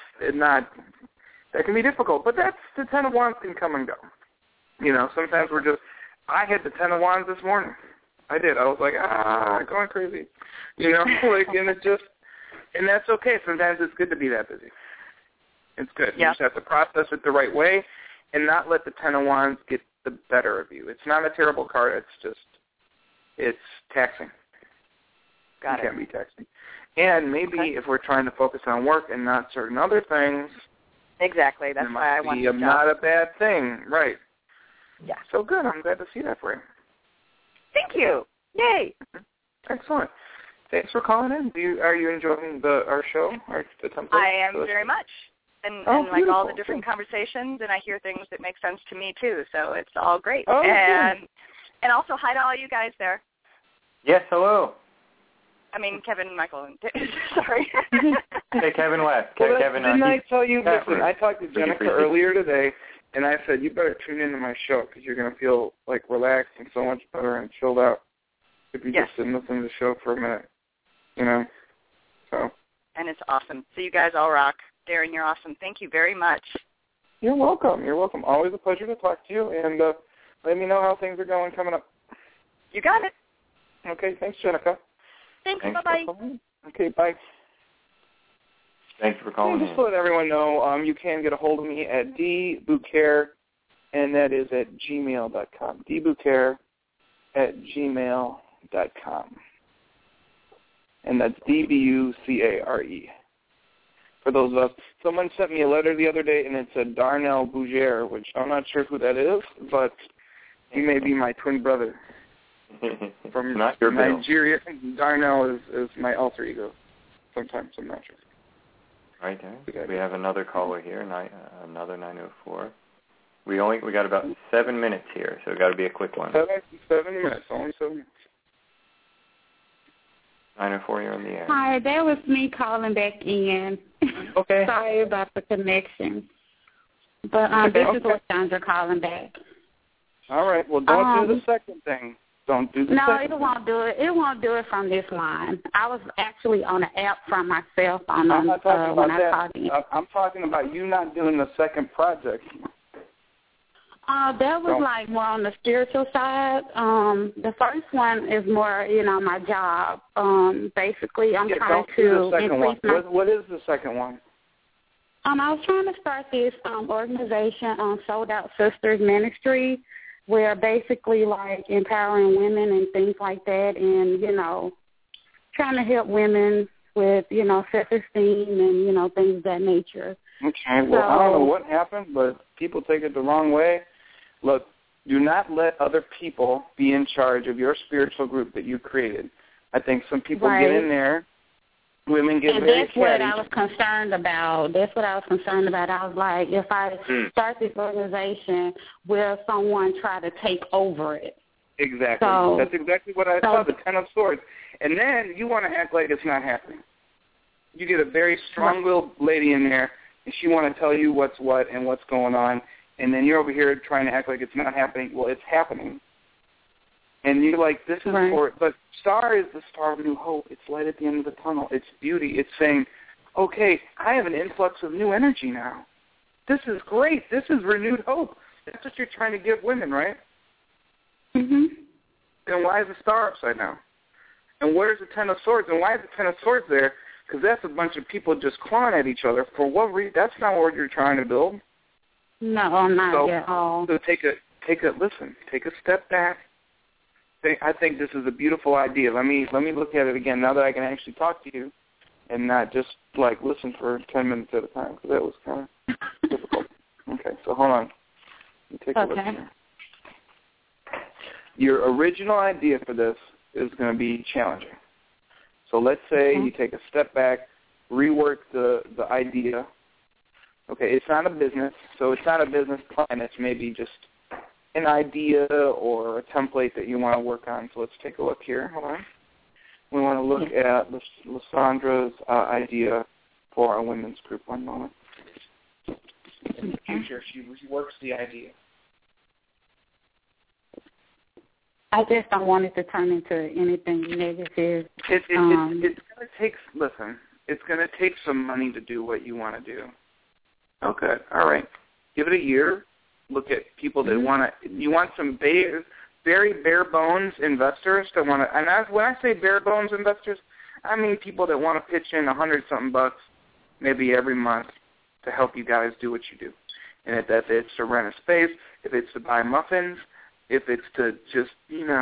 D: can be difficult. But that's the 10 of Wands can come and go. You know, sometimes I had the 10 of Wands this morning. I did. I was like, going crazy. You know, and that's okay. Sometimes it's good to be that busy. It's good. You just have to process it the right way and not let the 10 of Wands get the better of you. It's not a terrible card. It's taxing. It can be taxing. And maybe if we're trying to focus on work and not certain other things.
L: Exactly. That's why I want to
D: not a bad thing. Right.
L: Yeah.
D: So good. I'm glad to see that for you.
L: Thank you. Yay.
D: Excellent. Thanks for calling in. Are you enjoying our show? The template?
L: I am very much. And like all the different conversations, and I hear things that make sense to me, too. So it's all great.
D: Oh,
L: and also, hi to all you guys there.
F: Yes, hello.
L: I mean, Kevin, Michael, and sorry.
F: Hey, Kevin left. Kevin,
D: didn't I tell you? Listen, I talked to Jenica earlier today, and I said, you better tune into my show because you're going to feel, like, relaxed and so much better and chilled out if you just sit and listen to the show for a minute, you know? So.
L: And it's awesome. So you guys all rock. Darren, you're awesome. Thank you very much.
D: You're welcome. You're welcome. Always a pleasure to talk to you, and let me know how things are going coming up.
L: You got it.
D: Okay, thanks, Jenica.
L: Thanks. Bye-bye.
D: Okay, bye.
F: Thanks for calling
D: just to let everyone know, you can get a hold of me at dbouquer, and that is at gmail.com. dbouquer@gmail.com. And that's DBUCARE. For those of us, someone sent me a letter the other day, and it said Darnell Bouger, which I'm not sure who that is, but he may be my twin brother. From Nigeria. Darnell is my alter ego. Sometimes I'm not sure.
F: Right there. We have another caller here, another 904. We got about 7 minutes here, so it got to be a quick one.
D: 7 minutes, only 7 minutes.
F: 904, you're on the air.
J: Hi, that was me calling back in.
D: Okay.
J: Sorry about the connection. But this is Sandra calling back.
D: All right. Well, don't do the second thing. Don't do the second
J: it won't do it. It won't do it from this line. I was actually on an app from my cell phone
D: I'm not talking about that.
J: called in.
D: I'm talking about you not doing the second project.
J: That was like more on the spiritual side. The first one is more, my job. Basically, I'm trying to increase my...
D: What is the second one?
J: I was trying to start this organization, Sold Out Sisters Ministry, where basically like empowering women and things like that, and trying to help women with self-esteem and things of that nature.
D: Okay. Well, I don't know what happened, but people take it the wrong way. Look, do not let other people be in charge of your spiritual group that you created. I think some people get in there, women get very catty.
J: And that's what I was concerned about. I was like, if I start this organization, will someone try to take over it?
D: Exactly. That's exactly what I saw, the 10 of Swords. And then you want to act like it's not happening. You get a very strong-willed lady in there, and she want to tell you what's what and what's going on. And then you're over here trying to act like it's not happening. Well, it's happening. And you're like, this is for, but star is the star of new hope. It's light at the end of the tunnel. It's beauty. It's saying, okay, I have an influx of new energy now. This is great. This is renewed hope. That's what you're trying to give women, right?
J: Mm-hmm.
D: Then why is the star upside down? And where's the 10 of Swords? And why is the 10 of Swords there? Because that's a bunch of people just clawing at each other. For what reason? That's not what you're trying to build.
J: No, not at all.
D: So take a step back I think this is a beautiful idea. Let me look at it again now that I can actually talk to you and not just like listen for 10 minutes at a time, because that was kind of difficult. Okay, so hold on. Let me take a look here. Your original idea for this is going to be challenging. So let's say you take a step back, rework the idea. Okay, it's not a business, so it's not a business plan. It's maybe just an idea or a template that you want to work on. So let's take a look here. Hold on. We want to look at Lysandra's idea for our women's group. One moment. In the future, she works the idea.
J: I just don't want it to turn into anything negative.
D: It's going to take, listen, it's going to take some money to do what you want to do. Okay, all right. Give it a year. Look at people that want to, you want some very bare bones investors that want to, and when I say bare bones investors, I mean people that want to pitch in $100-something bucks maybe every month to help you guys do what you do. And if it's to rent a space, if it's to buy muffins, if it's to just,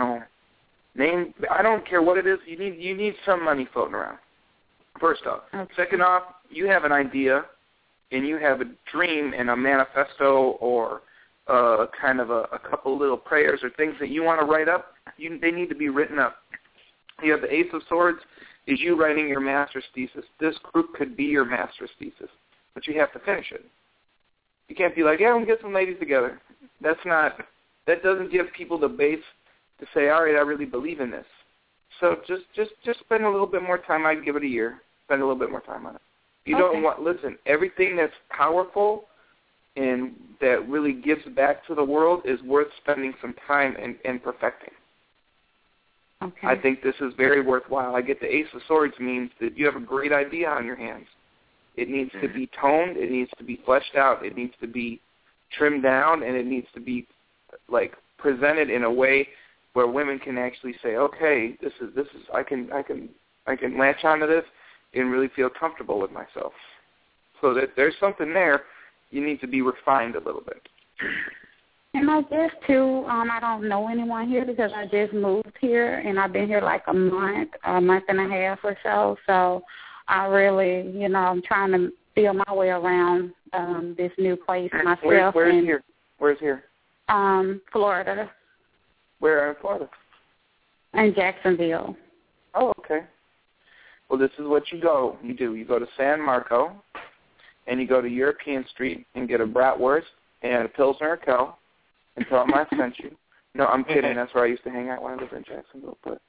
D: name, I don't care what it is, you need some money floating around, first off. Okay. Second off, you have an idea and you have a dream and a manifesto or kind of a couple little prayers or things that you want to write up, they need to be written up. You have the Ace of Swords, is you writing your master's thesis. This group could be your master's thesis, but you have to finish it. You can't be like, we'll get some ladies together. That doesn't give people the base to say, all right, I really believe in this. So just spend a little bit more time. I'd give it a year. Spend a little bit more time on it. You don't want, listen, everything that's powerful and that really gives back to the world is worth spending some time and perfecting. Okay. I think this is very worthwhile. I get the Ace of Swords means that you have a great idea on your hands. It needs to be toned. It needs to be fleshed out. It needs to be trimmed down, and it needs to be like presented in a way where women can actually say, okay, this is I can latch onto this and really feel comfortable with myself. So that there's something there. You need to be refined a little bit.
J: And I guess, too, I don't know anyone here because I just moved here, and I've been here like a month and a half or so. So I really, I'm trying to feel my way around this new place myself.
D: Where's here? Where's here?
J: Florida.
D: Where in Florida?
J: In Jacksonville.
D: Oh, okay. Well, this is what you do. You go to San Marco, and you go to European Street and get a bratwurst and a Pilsner Urquell and tell them I sent you. No, I'm kidding. That's where I used to hang out when I lived in Jacksonville. But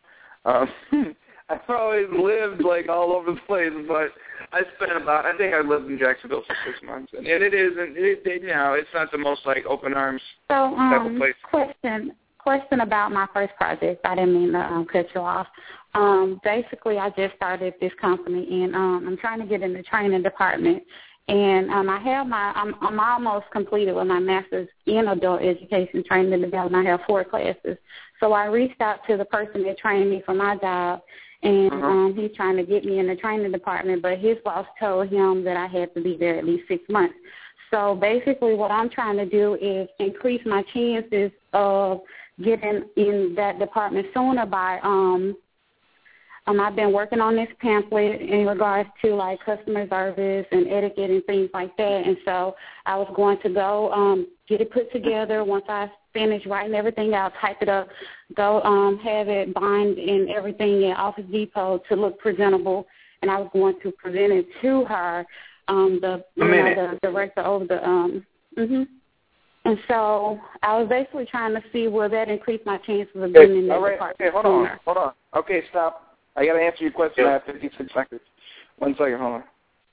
D: I've always lived like all over the place. But I think I lived in Jacksonville for 6 months, and it's not the most like open arms type of place.
J: Question about my first project. I didn't mean to cut you off. Basically, I just started this company, and I'm trying to get in the training department. And I'm almost completed with my master's in adult education training and development. I have 4 classes. So I reached out to the person that trained me for my job, and he's trying to get me in the training department, but his boss told him that I had to be there at least 6 months. So basically what I'm trying to do is increase my chances of getting in that department sooner by I've been working on this pamphlet in regards to like customer service and etiquette and things like that. And so I was going to go get it put together. Once I finish writing everything out, type it up, go have it bind and everything at Office Depot to look presentable. And I was going to present it to her, the director over the And so I was basically trying to see will that increase my chances of getting in that department.
D: Okay, hold on. Okay, stop. I got to answer your question. I have 56 seconds. 1 second, hold on.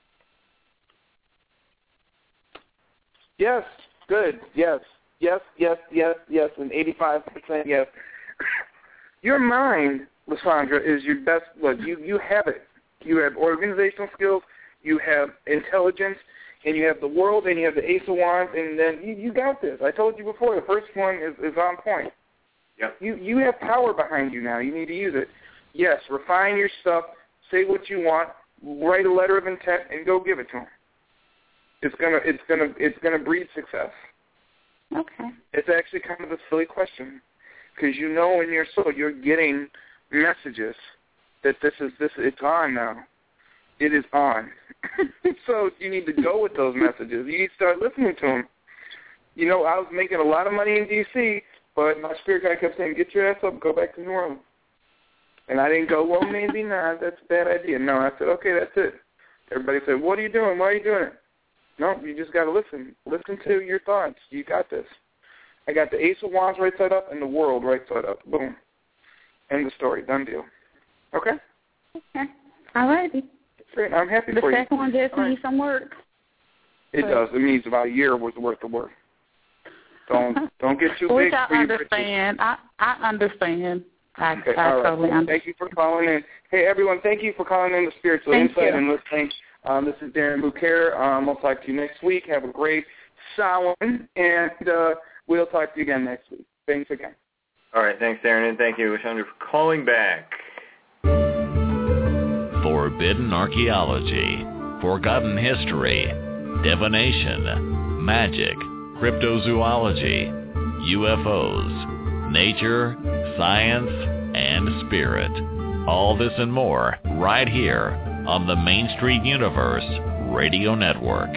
D: Yes, good. Yes, and 85% yes. Your mind, Lysandra, is your best. Look, you have it. You have organizational skills, you have intelligence, and you have the world, and you have the Ace of Wands, and then you got this. I told you before, the first one is on point. Yep. You have power behind you now. You need to use it. Yes, refine your stuff, say what you want, write a letter of intent, and go give it to them. It's gonna breed success.
J: Okay.
D: It's actually kind of a silly question. because you know in your soul you're getting messages that it's on now. It is on. So you need to go with those messages. You need to start listening to them. You know, I was making a lot of money in D.C., but my spirit guide kept saying, get your ass up, go back to New Orleans. And I didn't go, well, maybe not. That's a bad idea. No, I said, okay, that's it. Everybody said, what are you doing? Why are you doing it? No, you just got to listen. Listen to your thoughts. You got this. I got the Ace of Wands right side up and the World right side up. Boom. End the story. Done deal. Okay?
J: Okay. All righty.
D: Great. I'm happy for you.
J: The second one just needs some work.
D: It does. It needs about a year worth of work. Don't get too
J: Which
D: big.
J: I understand. I understand. I totally understand.
D: Thank you for calling in. Hey, everyone, thank you for calling in to Spiritual Insight and listening. This is Darren Bouquet. I'll talk to you next week. Have a great Samhain, and we'll talk to you again next week. Thanks again.
F: All right. Thanks, Darren, and thank you, Chandra, for calling back.
B: Forbidden archaeology, forgotten history, divination, magic, cryptozoology, UFOs, nature, science, and spirit. All this and more right here on the Main Street Universe Radio Network.